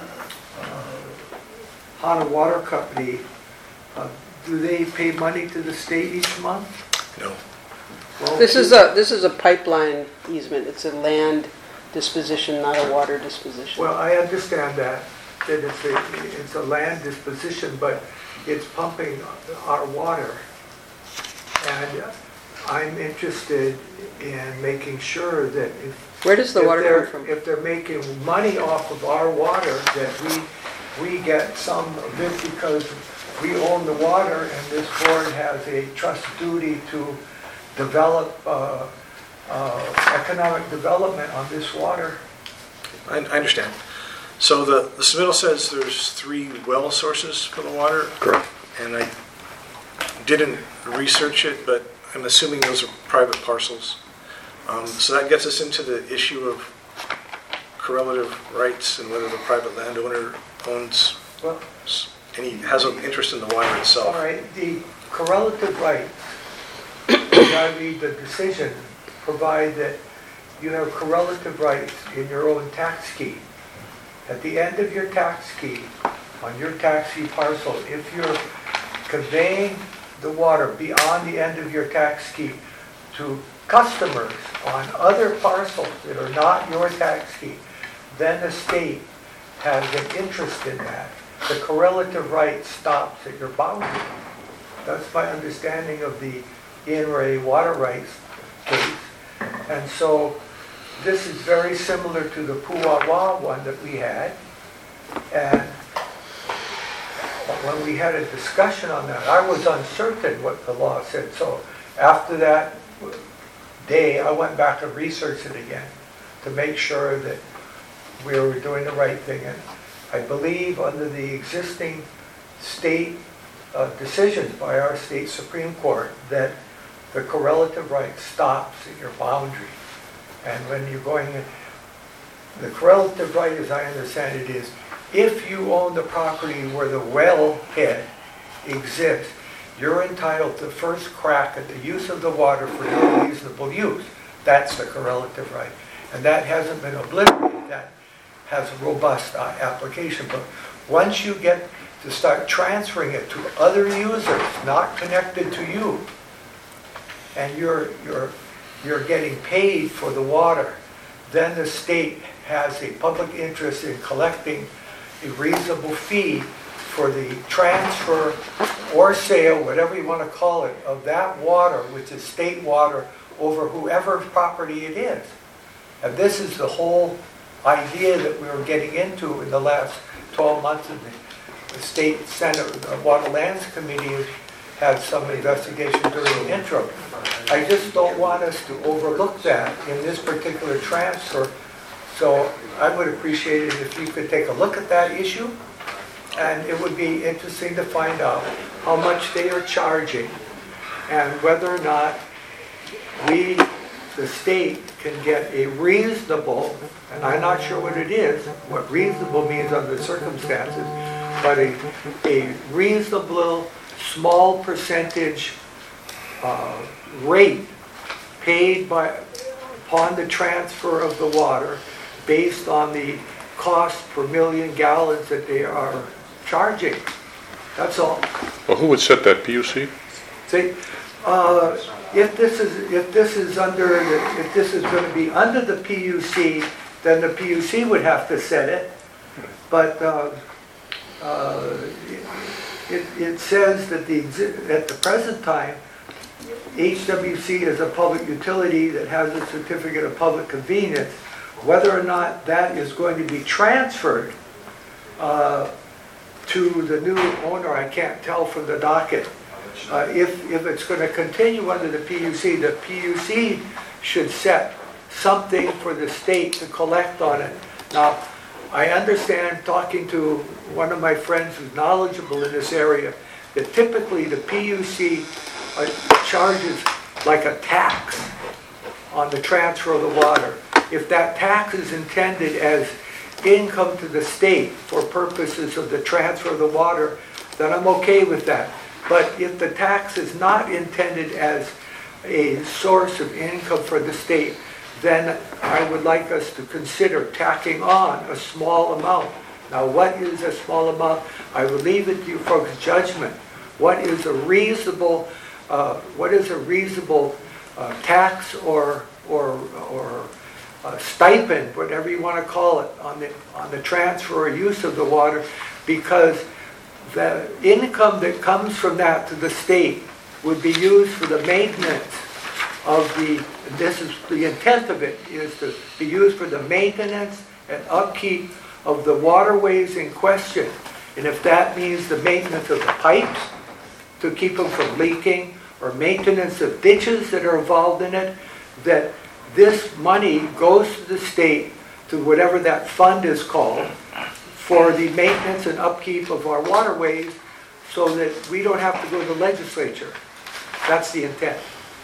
uh, Hana Water Company, uh, do they pay money to the state each month? No. Well, This is a, this is a pipeline easement. It's a land disposition, not a water disposition. Well, I understand that, that it's a, it's a land disposition, but it's pumping our water. And I'm interested in making sure that if... Where does the if water they're- come from? If they're making money off of our water, that we, we get some of it because we own the water, and this board has a trust duty to develop uh, uh, economic development on this water. I, I understand. So the, the submittal says there's three well sources for the water. Correct. And I didn't research it, but I'm assuming those are private parcels. Um, so that gets us into the issue of correlative rights and whether the private landowner owns Well, and he has an interest in the water itself. all right, the correlative rights, as I read the decision, provide that you have correlative rights in your own tax scheme. At the end of your tax scheme, on your tax fee parcel, if you're conveying the water beyond the end of your tax scheme to customers on other parcels that are not your tax scheme, then the state has an interest in that. The correlative right stops at your boundary. That's my understanding of the Ian Ray water rights case. And so this is very similar to the Puwawa one that we had. And when we had a discussion on that, I was uncertain what the law said. So after that day, I went back and researched it again to make sure that we were doing the right thing. And I believe under the existing state uh, decisions by our state Supreme Court that the correlative right stops at your boundary. And when you're going, in, the correlative right, as I understand it, is if you own the property where the wellhead exists, you're entitled to first crack at the use of the water for your reasonable use. That's the correlative right. And that hasn't been obliterated. That has a robust uh, application. But once you get to start transferring it to other users, not connected to you, and you're, you're, you're getting paid for the water, then the state has a public interest in collecting a reasonable fee for the transfer or sale, whatever you want to call it, of that water, which is state water, over whoever's property it is. And this is the whole idea that we were getting into in the last twelve months. Of the, the State Senate, the Water Lands Committee had some investigation during the interim. I just don't want us to overlook that in this particular transfer. So I would appreciate it if you could take a look at that issue. And it would be interesting to find out how much they are charging and whether or not we, the state, can get a reasonable, and I'm not sure what it is, what reasonable means under the circumstances, but a, a reasonable small percentage uh, rate paid by upon the transfer of the water based on the cost per million gallons that they are charging. That's all. Well, who would set that, P U C? See, uh, if this is if this is under the, if this is going to be under the P U C, then the P U C would have to set it. But uh, uh, it, it says that the, exi- at the present time, H W C is a public utility that has a certificate of public convenience. Whether or not that is going to be transferred uh, to the new owner, I can't tell from the docket. Uh, if, if it's going to continue under the P U C, the P U C should set something for the state to collect on it. Now, I understand, talking to one of my friends who's knowledgeable in this area, that typically the P U C uh, charges like a tax on the transfer of the water. If that tax is intended as income to the state for purposes of the transfer of the water, then I'm okay with that. But if the tax is not intended as a source of income for the state, then I would like us to consider tacking on a small amount. Now, what is a small amount? I will leave it to you folks' judgment. What is a reasonable, uh, what is a reasonable uh, tax or or or uh, stipend, whatever you want to call it, on the on the transfer or use of the water? Because the income that comes from that to the state would be used for the maintenance of the, this is the intent of it, is to be used for the maintenance and upkeep of the waterways in question. And if that means the maintenance of the pipes to keep them from leaking, or maintenance of ditches that are involved in it, that this money goes to the state, to whatever that fund is called, for the maintenance and upkeep of our waterways, so that we don't have to go to the legislature. That's the intent.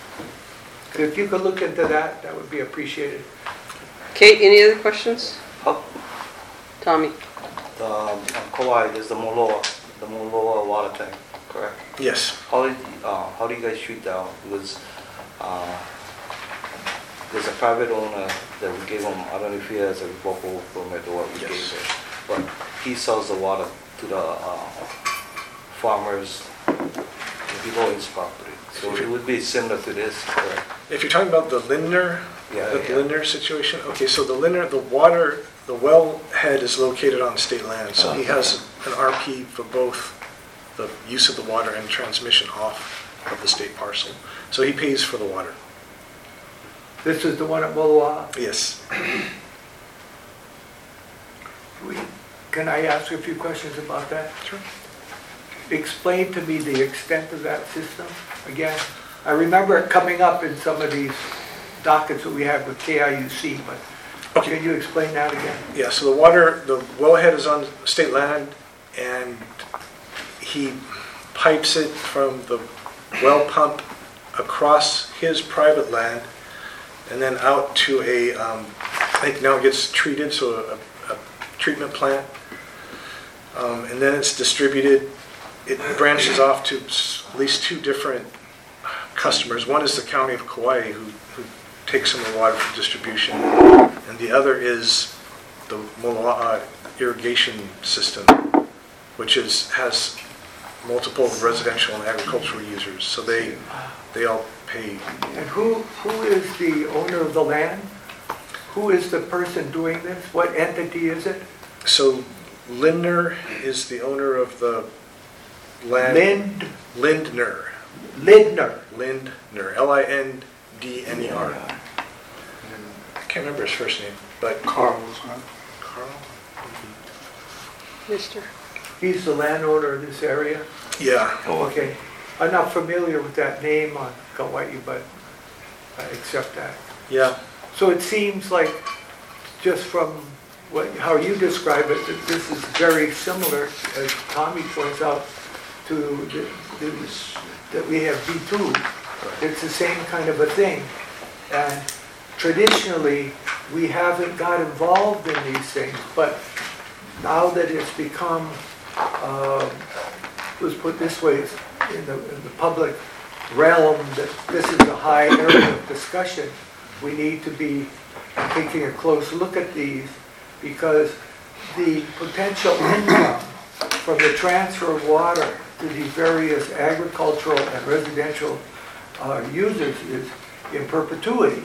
If you could look into that, that would be appreciated. Kate, any other questions? Oh. Tommy? The, um, on Kauai, there's the Moloa, the Moloa water tank, correct? Yes. How did, uh, how do you guys treat that? Because uh, there's a private owner that we gave him, I don't know if he has a revocable permit or what we Yes. gave him, but he sells the water to the uh, farmers, the people on his property. So it would be similar to this, correct? If you're talking about the Lindner, Yeah, the yeah. Lindner situation, okay, so the Lindner, the water, the well head is located on state land, so he has an R P for both the use of the water and transmission off of the state parcel. So he pays for the water. This is the one at Moloa. Yes. We- Can I ask a few questions about that? Sure. Explain to me the extent of that system again. I remember it coming up in some of these dockets that we had with K I U C, but Okay. can you explain that again? Yeah, so the water, the wellhead is on state land, and he pipes it from the well pump across his private land, and then out to a, um, I think now it gets treated, so a, a treatment plant, um, and then it's distributed. It branches off to s- at least two different customers. One is the county of Kauai, who, who takes some of the water for distribution, and the other is the Moloa'a irrigation system, which is has multiple residential and agricultural users. So they they all pay. And who, who is the owner of the land? Who is the person doing this? What entity is it? So Lindner is the owner of the land. Lind, Lindner. Lindner. Lindner. L I N D N E R. I can't remember his first name, but Carl. Carl? Mister? He's the landowner of this area? Yeah. Okay. I'm not familiar with that name on Kauai, but I accept that. Yeah. So it seems like, just from what, how you describe it, that this is very similar, as Tommy points out, to the, the, that we have B two. It's the same kind of a thing. And traditionally, we haven't got involved in these things, but now that it's become, uh, let's put it this way, it's in the, in the public realm, that this is a high area of discussion, we need to be taking a close look at these, because the potential income from the transfer of water to these various agricultural and residential uh, users is in perpetuity.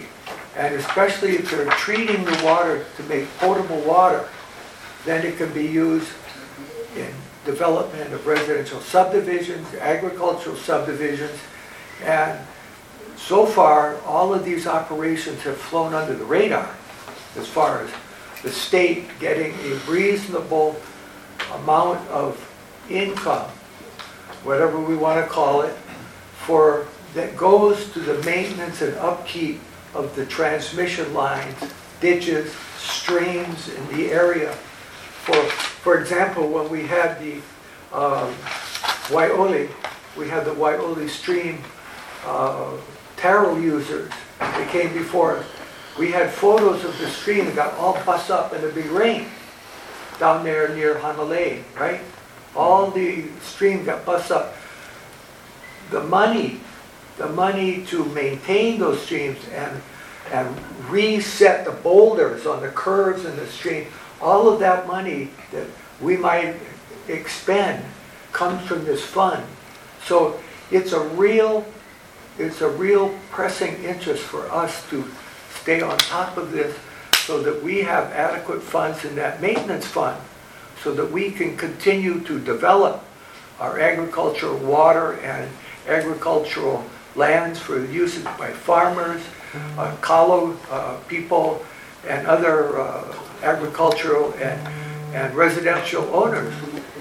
And especially if they're treating the water to make potable water, then it can be used in development of residential subdivisions, agricultural subdivisions, and so far, all of these operations have flown under the radar as far as the state getting a reasonable amount of income, whatever we want to call it, for that goes to the maintenance and upkeep of the transmission lines, ditches, streams in the area. For, for example, when we had the um, Waiole, we had the Waiole stream uh, taro users that came before us. We had photos of the stream that got all bust up in a big rain down there near Hanalei, right? All the stream got bust up. The money, the money to maintain those streams and and reset the boulders on the curves in the stream, all of that money that we might expend comes from this fund. So it's a real, it's a real pressing interest for us to stay on top of this so that we have adequate funds in that maintenance fund so that we can continue to develop our agricultural water and agricultural lands for use by farmers, uh, kalo uh, people, and other uh, agricultural and, and residential owners.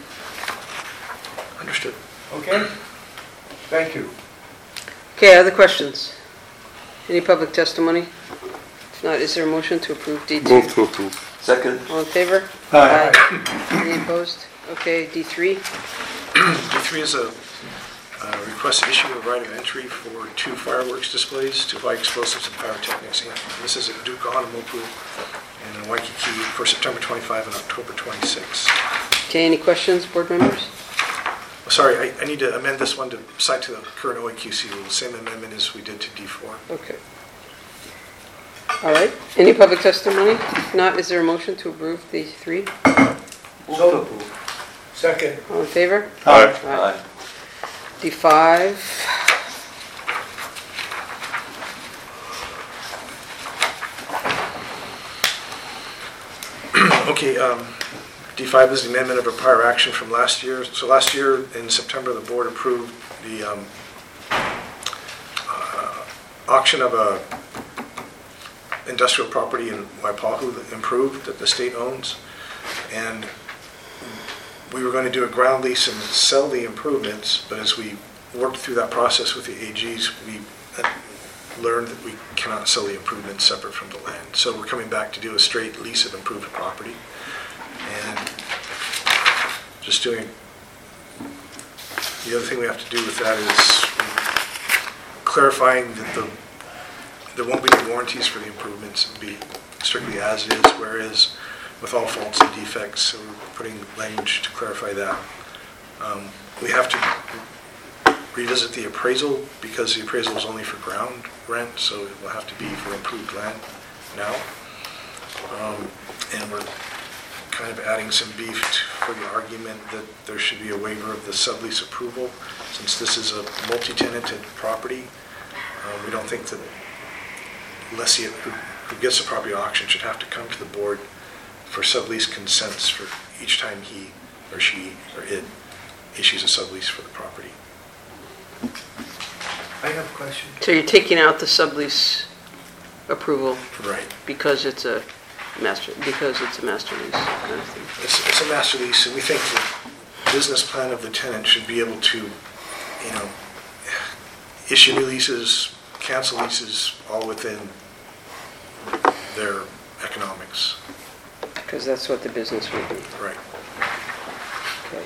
Understood. Okay? Thank you. Okay, other questions? Any public testimony? If not, is there a motion to approve D two? Move to approve. Second. All in favor? Aye. Any opposed? Okay, D three. D three is a uh, request to issue a right of entry for two fireworks displays to Hawaii Explosives and Pyrotechnics. And this is at Duke Kahanamoku and in Waikiki for September twenty-fifth and October twenty-sixth. Okay, any questions, board members? Oh, sorry, I, I need to amend this one to cite to the current O A Q C rule, the same amendment as we did to D four. Okay. All right, any public testimony? If not, is there a motion to approve D three? So approved. Second. All in favor? Aye. Aye. D five. Okay, um, D five is the amendment of a prior action from last year. So last year in September, the board approved the um, uh, auction of a industrial property in Waipahu that improved that the state owns. And we were going to do a ground lease and sell the improvements, but as we worked through that process with the A Gs, we learned that we cannot sell the improvements separate from the land. So we're coming back to do a straight lease of improved property. And just doing, the other thing we have to do with that is clarifying that the there won't be any warranties for the improvements. It'll be strictly as is, whereas with all faults and defects, so we're putting language to clarify that. Um, we have to revisit the appraisal because the appraisal is only for ground rent, so it will have to be for improved land now. Um, and we're kind of adding some beef to, for the argument that there should be a waiver of the sublease approval. Since this is a multi-tenanted property, uh, we don't think that lessee who, who gets the property auction should have to come to the board for sublease consents for each time he or she or it issues a sublease for the property. I have a question. So you're taking out the sublease approval? Right. Because it's a master, because it's a master lease kind of thing? It's, it's a master lease, and we think the business plan of the tenant should be able to, you know, issue new leases, cancel leases, all within their economics. Because that's what the business would be. Right. Okay.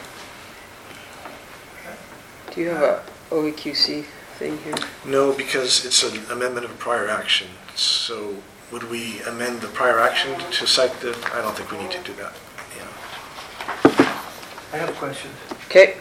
Do you have a O E Q C thing here? No, because it's an amendment of a prior action. So would we amend the prior action to cite the, I don't think we need to do that. Yeah. I have a question. Okay.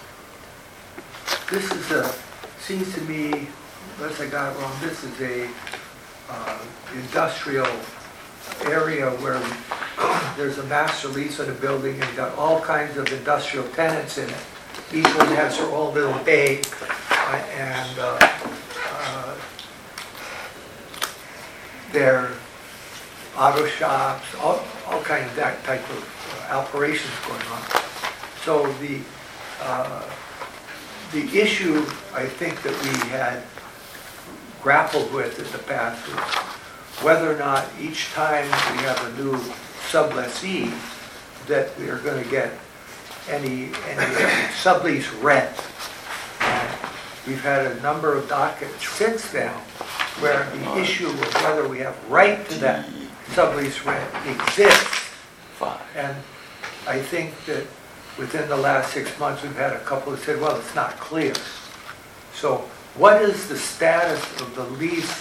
This is a, seems to me, unless I got it wrong, this is a uh, industrial area where there's a master lease on a building and got all kinds of industrial tenants in it. Each one has their own little bay, uh, and uh, uh, their auto shops, all, all kinds of that type of uh, operations going on. So the, uh, the issue I think that we had grappled with in the past is whether or not each time we have a new sublessee that we are going to get any, any sublease rent. And we've had a number of dockets since then where the issue of whether we have right to that sublease rent exists. And I think that within the last six months, we've had a couple that said, well, it's not clear. So what is the status of the lease?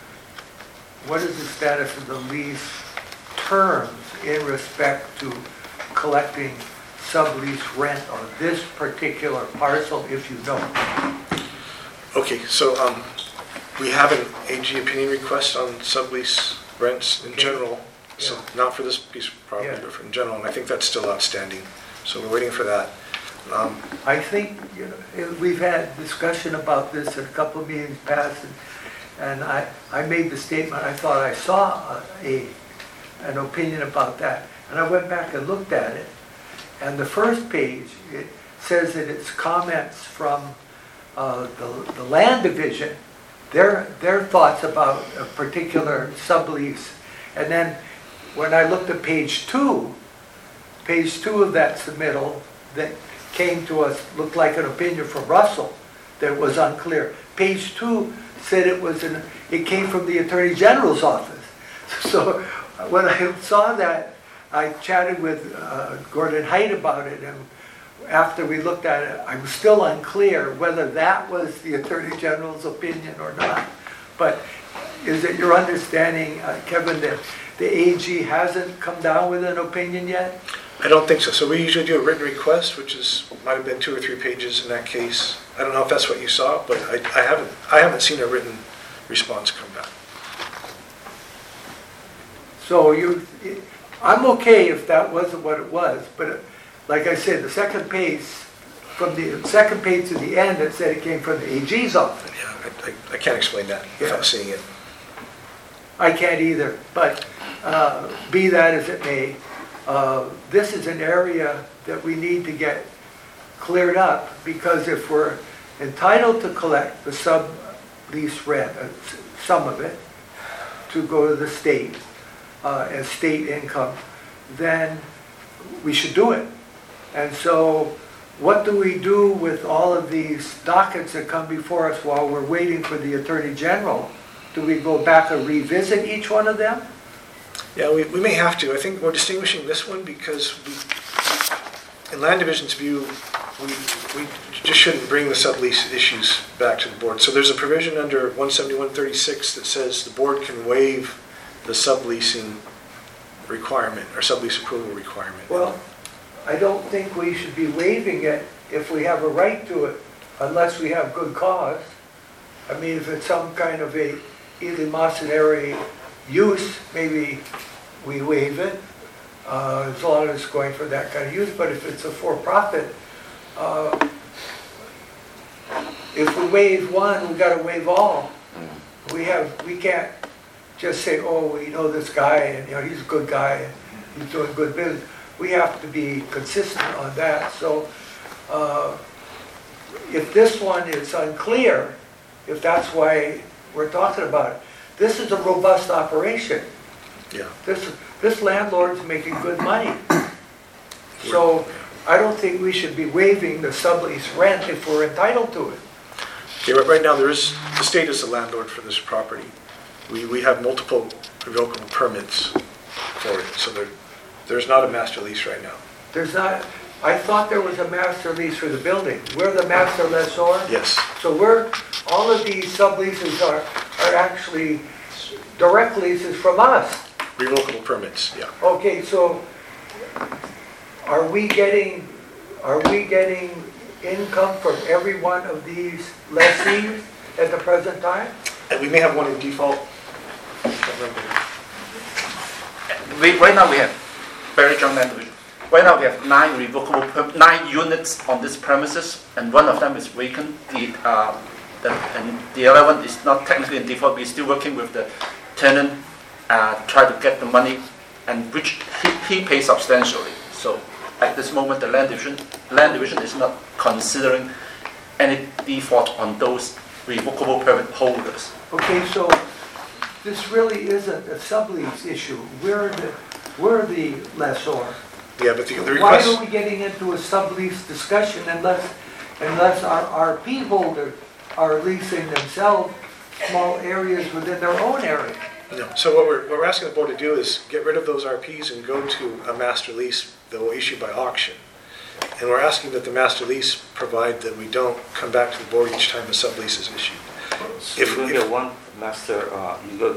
What is the status of the lease terms in respect to collecting sublease rent on this particular parcel, if you know? Okay, so um, we have an A G opinion request on sublease rents in general, so not for this piece of property, Yeah. but for in general, and I think that's still outstanding. So we're waiting for that. Um, I think, you know, we've had discussion about this in a couple of meetings past, and, and I, I made the statement, I thought I saw a, an opinion about that. And I went back and looked at it, and the first page, it says that it's comments from uh, the, the land division, their, their thoughts about a particular sublease. And then when I looked at page two, page two of that submittal that came to us looked like an opinion from Russell that was unclear. Page two said it was an, it came from the Attorney General's office. So when I saw that, I chatted with uh, Gordon Haidt about it, and after we looked at it, I was still unclear whether that was the Attorney General's opinion or not. But is it your understanding, uh, Kevin, that the A G hasn't come down with an opinion yet? I don't think so. So we usually do a written request, which is, might have been two or three pages in that case. I don't know if that's what you saw, but I, I haven't, I haven't seen a written response come back. So you, I'm okay if that wasn't what it was, but like I said, the second page, from the second page to the end, it said it came from the A G's office. Yeah, I, I, I can't explain that Yeah. without seeing it. I can't either, but uh, be that as it may, uh, this is an area that we need to get cleared up, because if we're entitled to collect the sublease rent, uh, some of it, to go to the state uh, as state income, then we should do it. And so what do we do with all of these dockets that come before us while we're waiting for the Attorney General? Do we go back and revisit each one of them? Yeah, we, we may have to. I think we're distinguishing this one because we, in Land Division's view, we, we just shouldn't bring the sublease issues back to the board. So there's a provision under one seventy-one thirty-six that says the board can waive the subleasing requirement or sublease approval requirement. Well, I don't think we should be waiving it if we have a right to it, unless we have good cause. I mean, if it's some kind of a eleemosynary use, maybe we waive it, uh, as long as it's going for that kind of use. But if it's a for-profit, uh, if we waive one, we got to waive all. We have, we can't just say, oh, we know this guy, and you know he's a good guy, and he's doing good business. We have to be consistent on that. So, uh, if this one is unclear, if that's why we're talking about it, this is a robust operation. Yeah. This this landlord's making good money. So I don't think we should be waiving the sublease rent if we're entitled to it. Okay, right, right now there is, the state is the landlord for this property. We, we have multiple revocable permits for it, so there, there's not a master lease right now. There's not, I thought there was a master lease for the building. We're the master lessor? Yes. So we're, all of these subleases are, are actually direct leases from us. Revocable permits, yeah. Okay, so are we getting, are we getting income from every one of these lessees at the present time? And we may have one in default. We, right now we have Barry John Land Division. Right now we have nine revocable, per- nine units on this premises, and one of them is vacant. The, uh, the, and the other one is not technically in default. We're still working with the tenant uh, try to get the money, and which he, he pays substantially. So at this moment, the land division, land division is not considering any default on those revocable permit holders. Okay, so this really isn't a sublease issue. We're the, we're the lessor. Yeah, but the the Why request, are we getting into a sublease discussion unless, unless our R P holders are leasing themselves small areas within their own area? no. So what we're, what we're asking the board to do is get rid of those R Ps and go to a master lease that will issue by auction. And we're asking that the master lease provide that we don't come back to the board each time a sublease is issued. So you're gonna get one master, uh, you got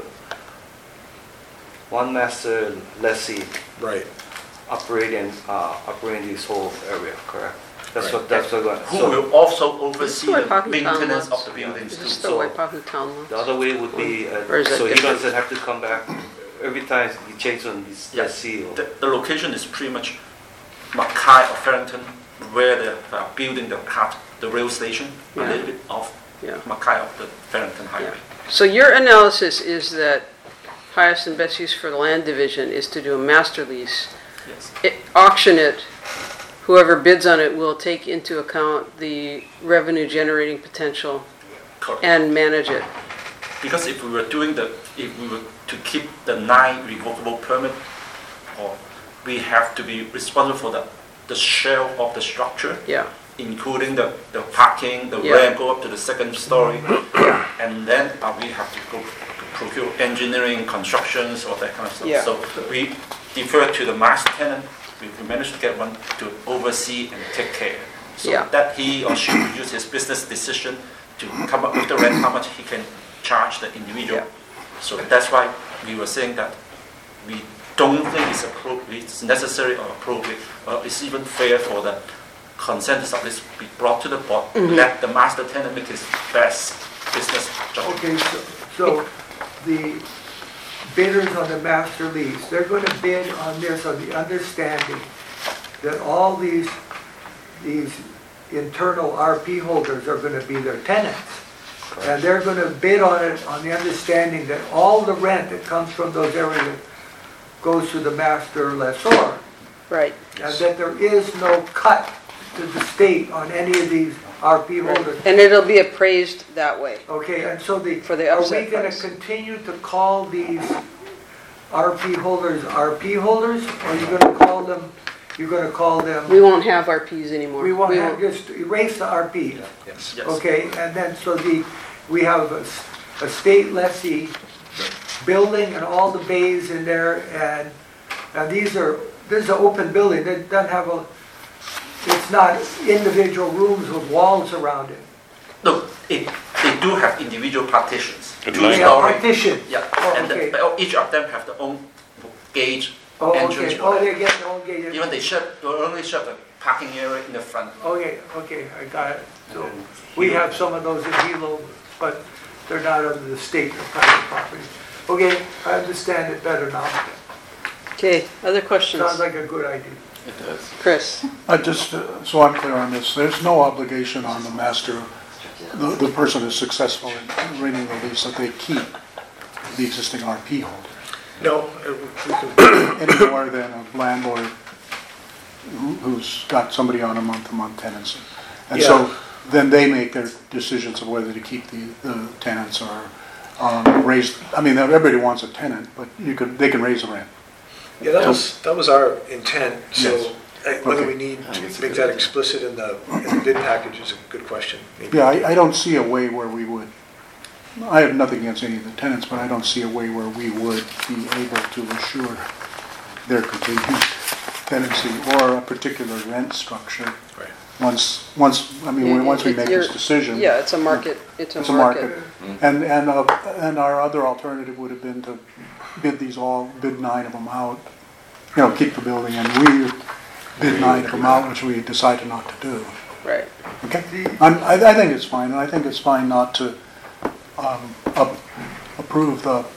one master lessee. Right. Operating, uh, operating this whole area, correct? That's what, that's what. we're- Who so will also oversee This is the what Pahu Town maintenance of wants. the buildings Is too. this the So Waipahu Town one? The other way would be, uh, Or is it so he different? doesn't have to come back every time he changes on his Yes. lessee. or- the, the location is pretty much Mackay or Farrington, where they are building the part, the rail station, a Yeah. little bit off Yeah. Mackay of the Farrington Highway. So your analysis is that highest and best use for the land division is to do a master lease, Yes. it- auction it, whoever bids on it will take into account the revenue generating potential Correct. and manage it. Because if we were doing the, if we were to keep the nine revocable permit, or we have to be responsible for the, the shell of the structure, Yeah, including the, the parking, the Yeah. ramp, go up to the second story, and then uh, we have to go to procure engineering, constructions, all that kind of stuff. Yeah. So we defer to the master tenant. We we managed to get one to oversee and take care, so Yeah. that he or she will use his business decision to come up with the rent, how much he can charge the individual. So that's why we were saying that we don't think it's appropriate, it's necessary or appropriate, or it's even fair for the consensus of this be brought to the board. Mhm. Let the master tenant make his best business judgment. Okay, so, so the bidders on the master lease, they're gonna bid on this on the understanding that all these, these internal R P holders are gonna be their tenants. And they're gonna bid on it on the understanding that all the rent that comes from those areas goes to the master lessor. right. And that there is no cut to the state on any of these R P holders. And it'll be appraised that way. Okay, and so the, For the are we upset gonna price. continue to call these R P holders R P holders? Or are you gonna call them, you're gonna call them, We won't have R Ps anymore. we won't have, just erase the R Ps? yes. Yes. Okay, and then, so the, we have a, s- a state lessee building and all the bays in there, and, and these are, this is an open building, it doesn't have a, it's not individual rooms with walls around it. No, it, they do have individual partitions. Good Two line. They are story. partitions. Yeah, Oh, and the- okay. but each of them have their own gauge, Oh, entrance. okay, oh, they get, okay, Even they shut, they only shut the parking area in the front. okay, okay, I got it. So, we have some of those in Hilo, but they're not under the state or private property. Okay, I understand it better now. Okay, other questions? Sounds like a good idea. It does. Chris? I just, uh, so I'm clear on this, there's no obligation on the master, the, the person who's successful in renewing the lease, that they keep the existing R P holder, No, uh, we can, any more than a landlord who- who's got somebody on a month-to-month tenancy. And so then they make their decisions of whether to keep the, the tenants or um, raise, I mean, everybody wants a tenant, but you could, they can raise the rent. yeah, that was, that was our intent, so Yes. uh, whether Okay. we need to make that explicit in the, in the bid package is a good question. Maybe. Yeah, I, I don't see a way where we would, I have nothing against any of the tenants, but I don't see a way where we would be able to assure their continued tenancy or a particular rent structure. Right. Once, once, I mean, once we make this decision. Yeah, it's a market, it's a It's a market. market. And, and, uh, and our other alternative would have been to bid these all, bid nine of them out, you know, keep the building, and we bid nine of them out, which we decided not to do. Right. Okay? I'm, I, I think it's fine, and I think it's fine not to, um, up- approve the,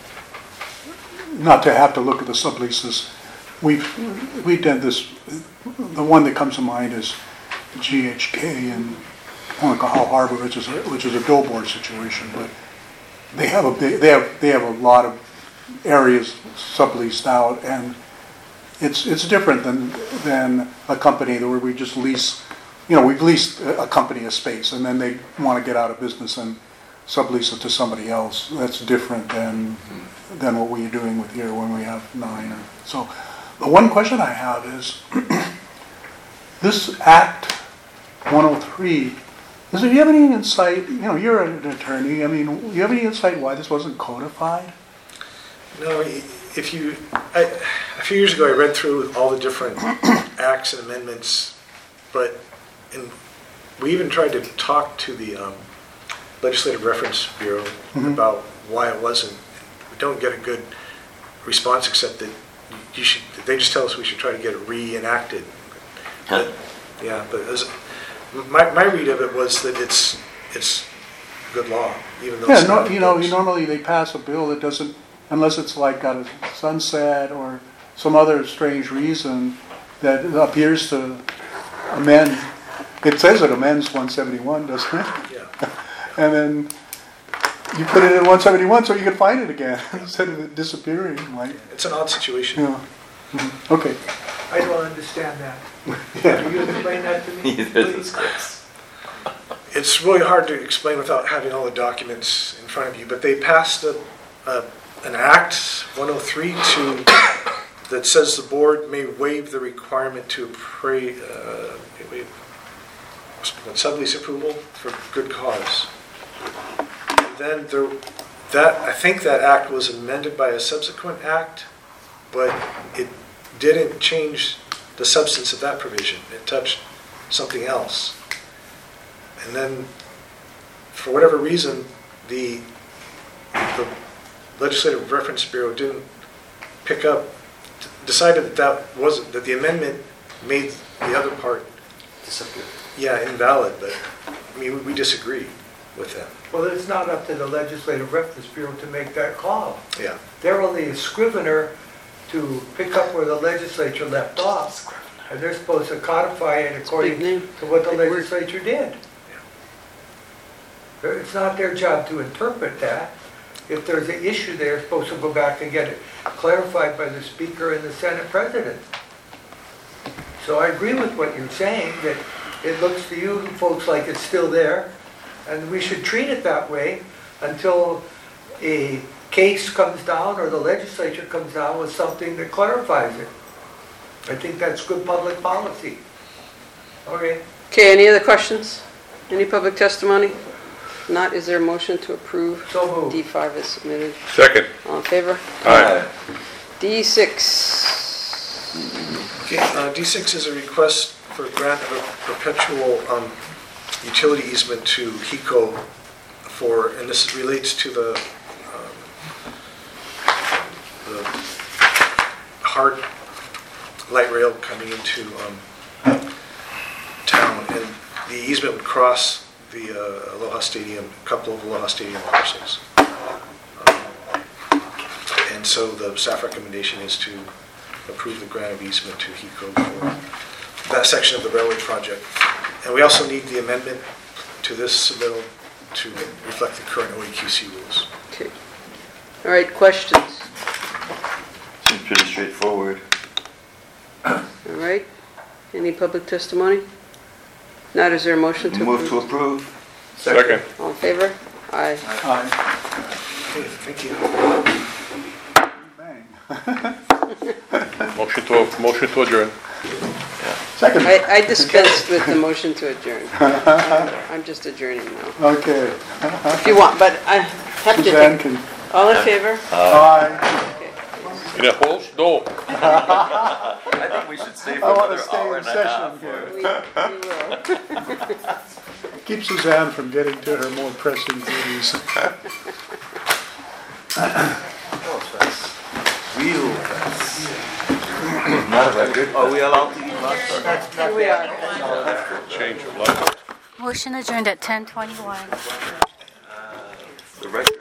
not to have to look at the subleases. We've, we did this, the one that comes to mind is G H K in Honokaha Harbor, which is, a- which is a billboard situation, but they have a, big- they have, they have a lot of areas subleased out, and it's it's different than than a company where we just lease. You know, we've leased a company a space, and then they want to get out of business and sublease it to somebody else. That's different than than what we're doing with here when we have nine. Or, so, the one question I have is this Act one oh three. Is there, do you have any insight? You know, you're an attorney. I mean, do you have any insight why this wasn't codified? No, if you, I, a few years ago, I read through all the different acts and amendments, but in, we even tried to talk to the um, Legislative Reference Bureau Mhm. about why it wasn't. We don't get a good response, except that you should. They just tell us we should try to get it reenacted. But, yeah, but as, my my read of it was that it's it's good law, even though Yeah, it's no, not you know, enforced. you normally they pass a bill that doesn't, unless it's like got a sunset or some other strange reason that appears to amend. It says it amends one seventy-one, doesn't it? Yeah. And then you put it in one seventy-one so you can find it again instead of it disappearing. Like, It's an odd situation. yeah. Mhm. Okay. I don't understand that. Yeah. Can you explain that to me, please? It's really hard to explain without having all the documents in front of you, but they passed a, a, an Act one oh three to, that says the board may waive the requirement to appra- uh, waive sublease approval for good cause. And then there, that, I think that act was amended by a subsequent act, but it didn't change the substance of that provision. It touched something else. And then, for whatever reason, the, the Legislative Reference Bureau didn't pick up, decided that that wasn't, that the amendment made the other part disappear. Yeah, invalid, but I mean, we, we disagree with them. Well, it's not up to the Legislative Reference Bureau to make that call. Yeah. They're only a scrivener to pick up where the legislature left off, and they're supposed to codify it according to what the legislature did. It's not their job to interpret that. If there's an issue, they're supposed to go back and get it clarified by the Speaker and the Senate President. So I agree with what you're saying, that it looks to you folks like it's still there, and we should treat it that way until a case comes down or the legislature comes down with something that clarifies it. I think that's good public policy. Okay. Okay, any other questions? Any public testimony? Not, is there a motion to approve? So moved. D five is submitted. Second. All in favor? Aye. D six. Okay, uh, D six is a request for a grant of a perpetual um, utility easement to HECO for, and this relates to the, um, the hard light rail coming into um, town, and the easement would cross the uh, Aloha Stadium, a couple of Aloha Stadium parcels. Um, and so the staff recommendation is to approve the grant of easement to HECO for that section of the railway project. And we also need the amendment to this submittal to reflect the current O E Q C rules. Okay. All right, questions? Seems pretty straightforward. All right. Any public testimony? Not, is there a motion to Move approve? to approve. Second. All in favor? Aye. Aye. Okay, thank you. Bang. Motion to, motion to adjourn. Second. I, I dispensed with the motion to adjourn. I'm just adjourning now. Okay. If you want, but I have to. Suzanne can. All in favor? Aye. Any opposed? No. I think we should stay for I want to another stay hour in and a half. session or- here. We, we will. Keep Suzanne from getting to her more pressing duties. Wheel. Not a record. Are we allowed to eat lunch? Here we are. Change of life. Motion adjourned at ten twenty-one. The record.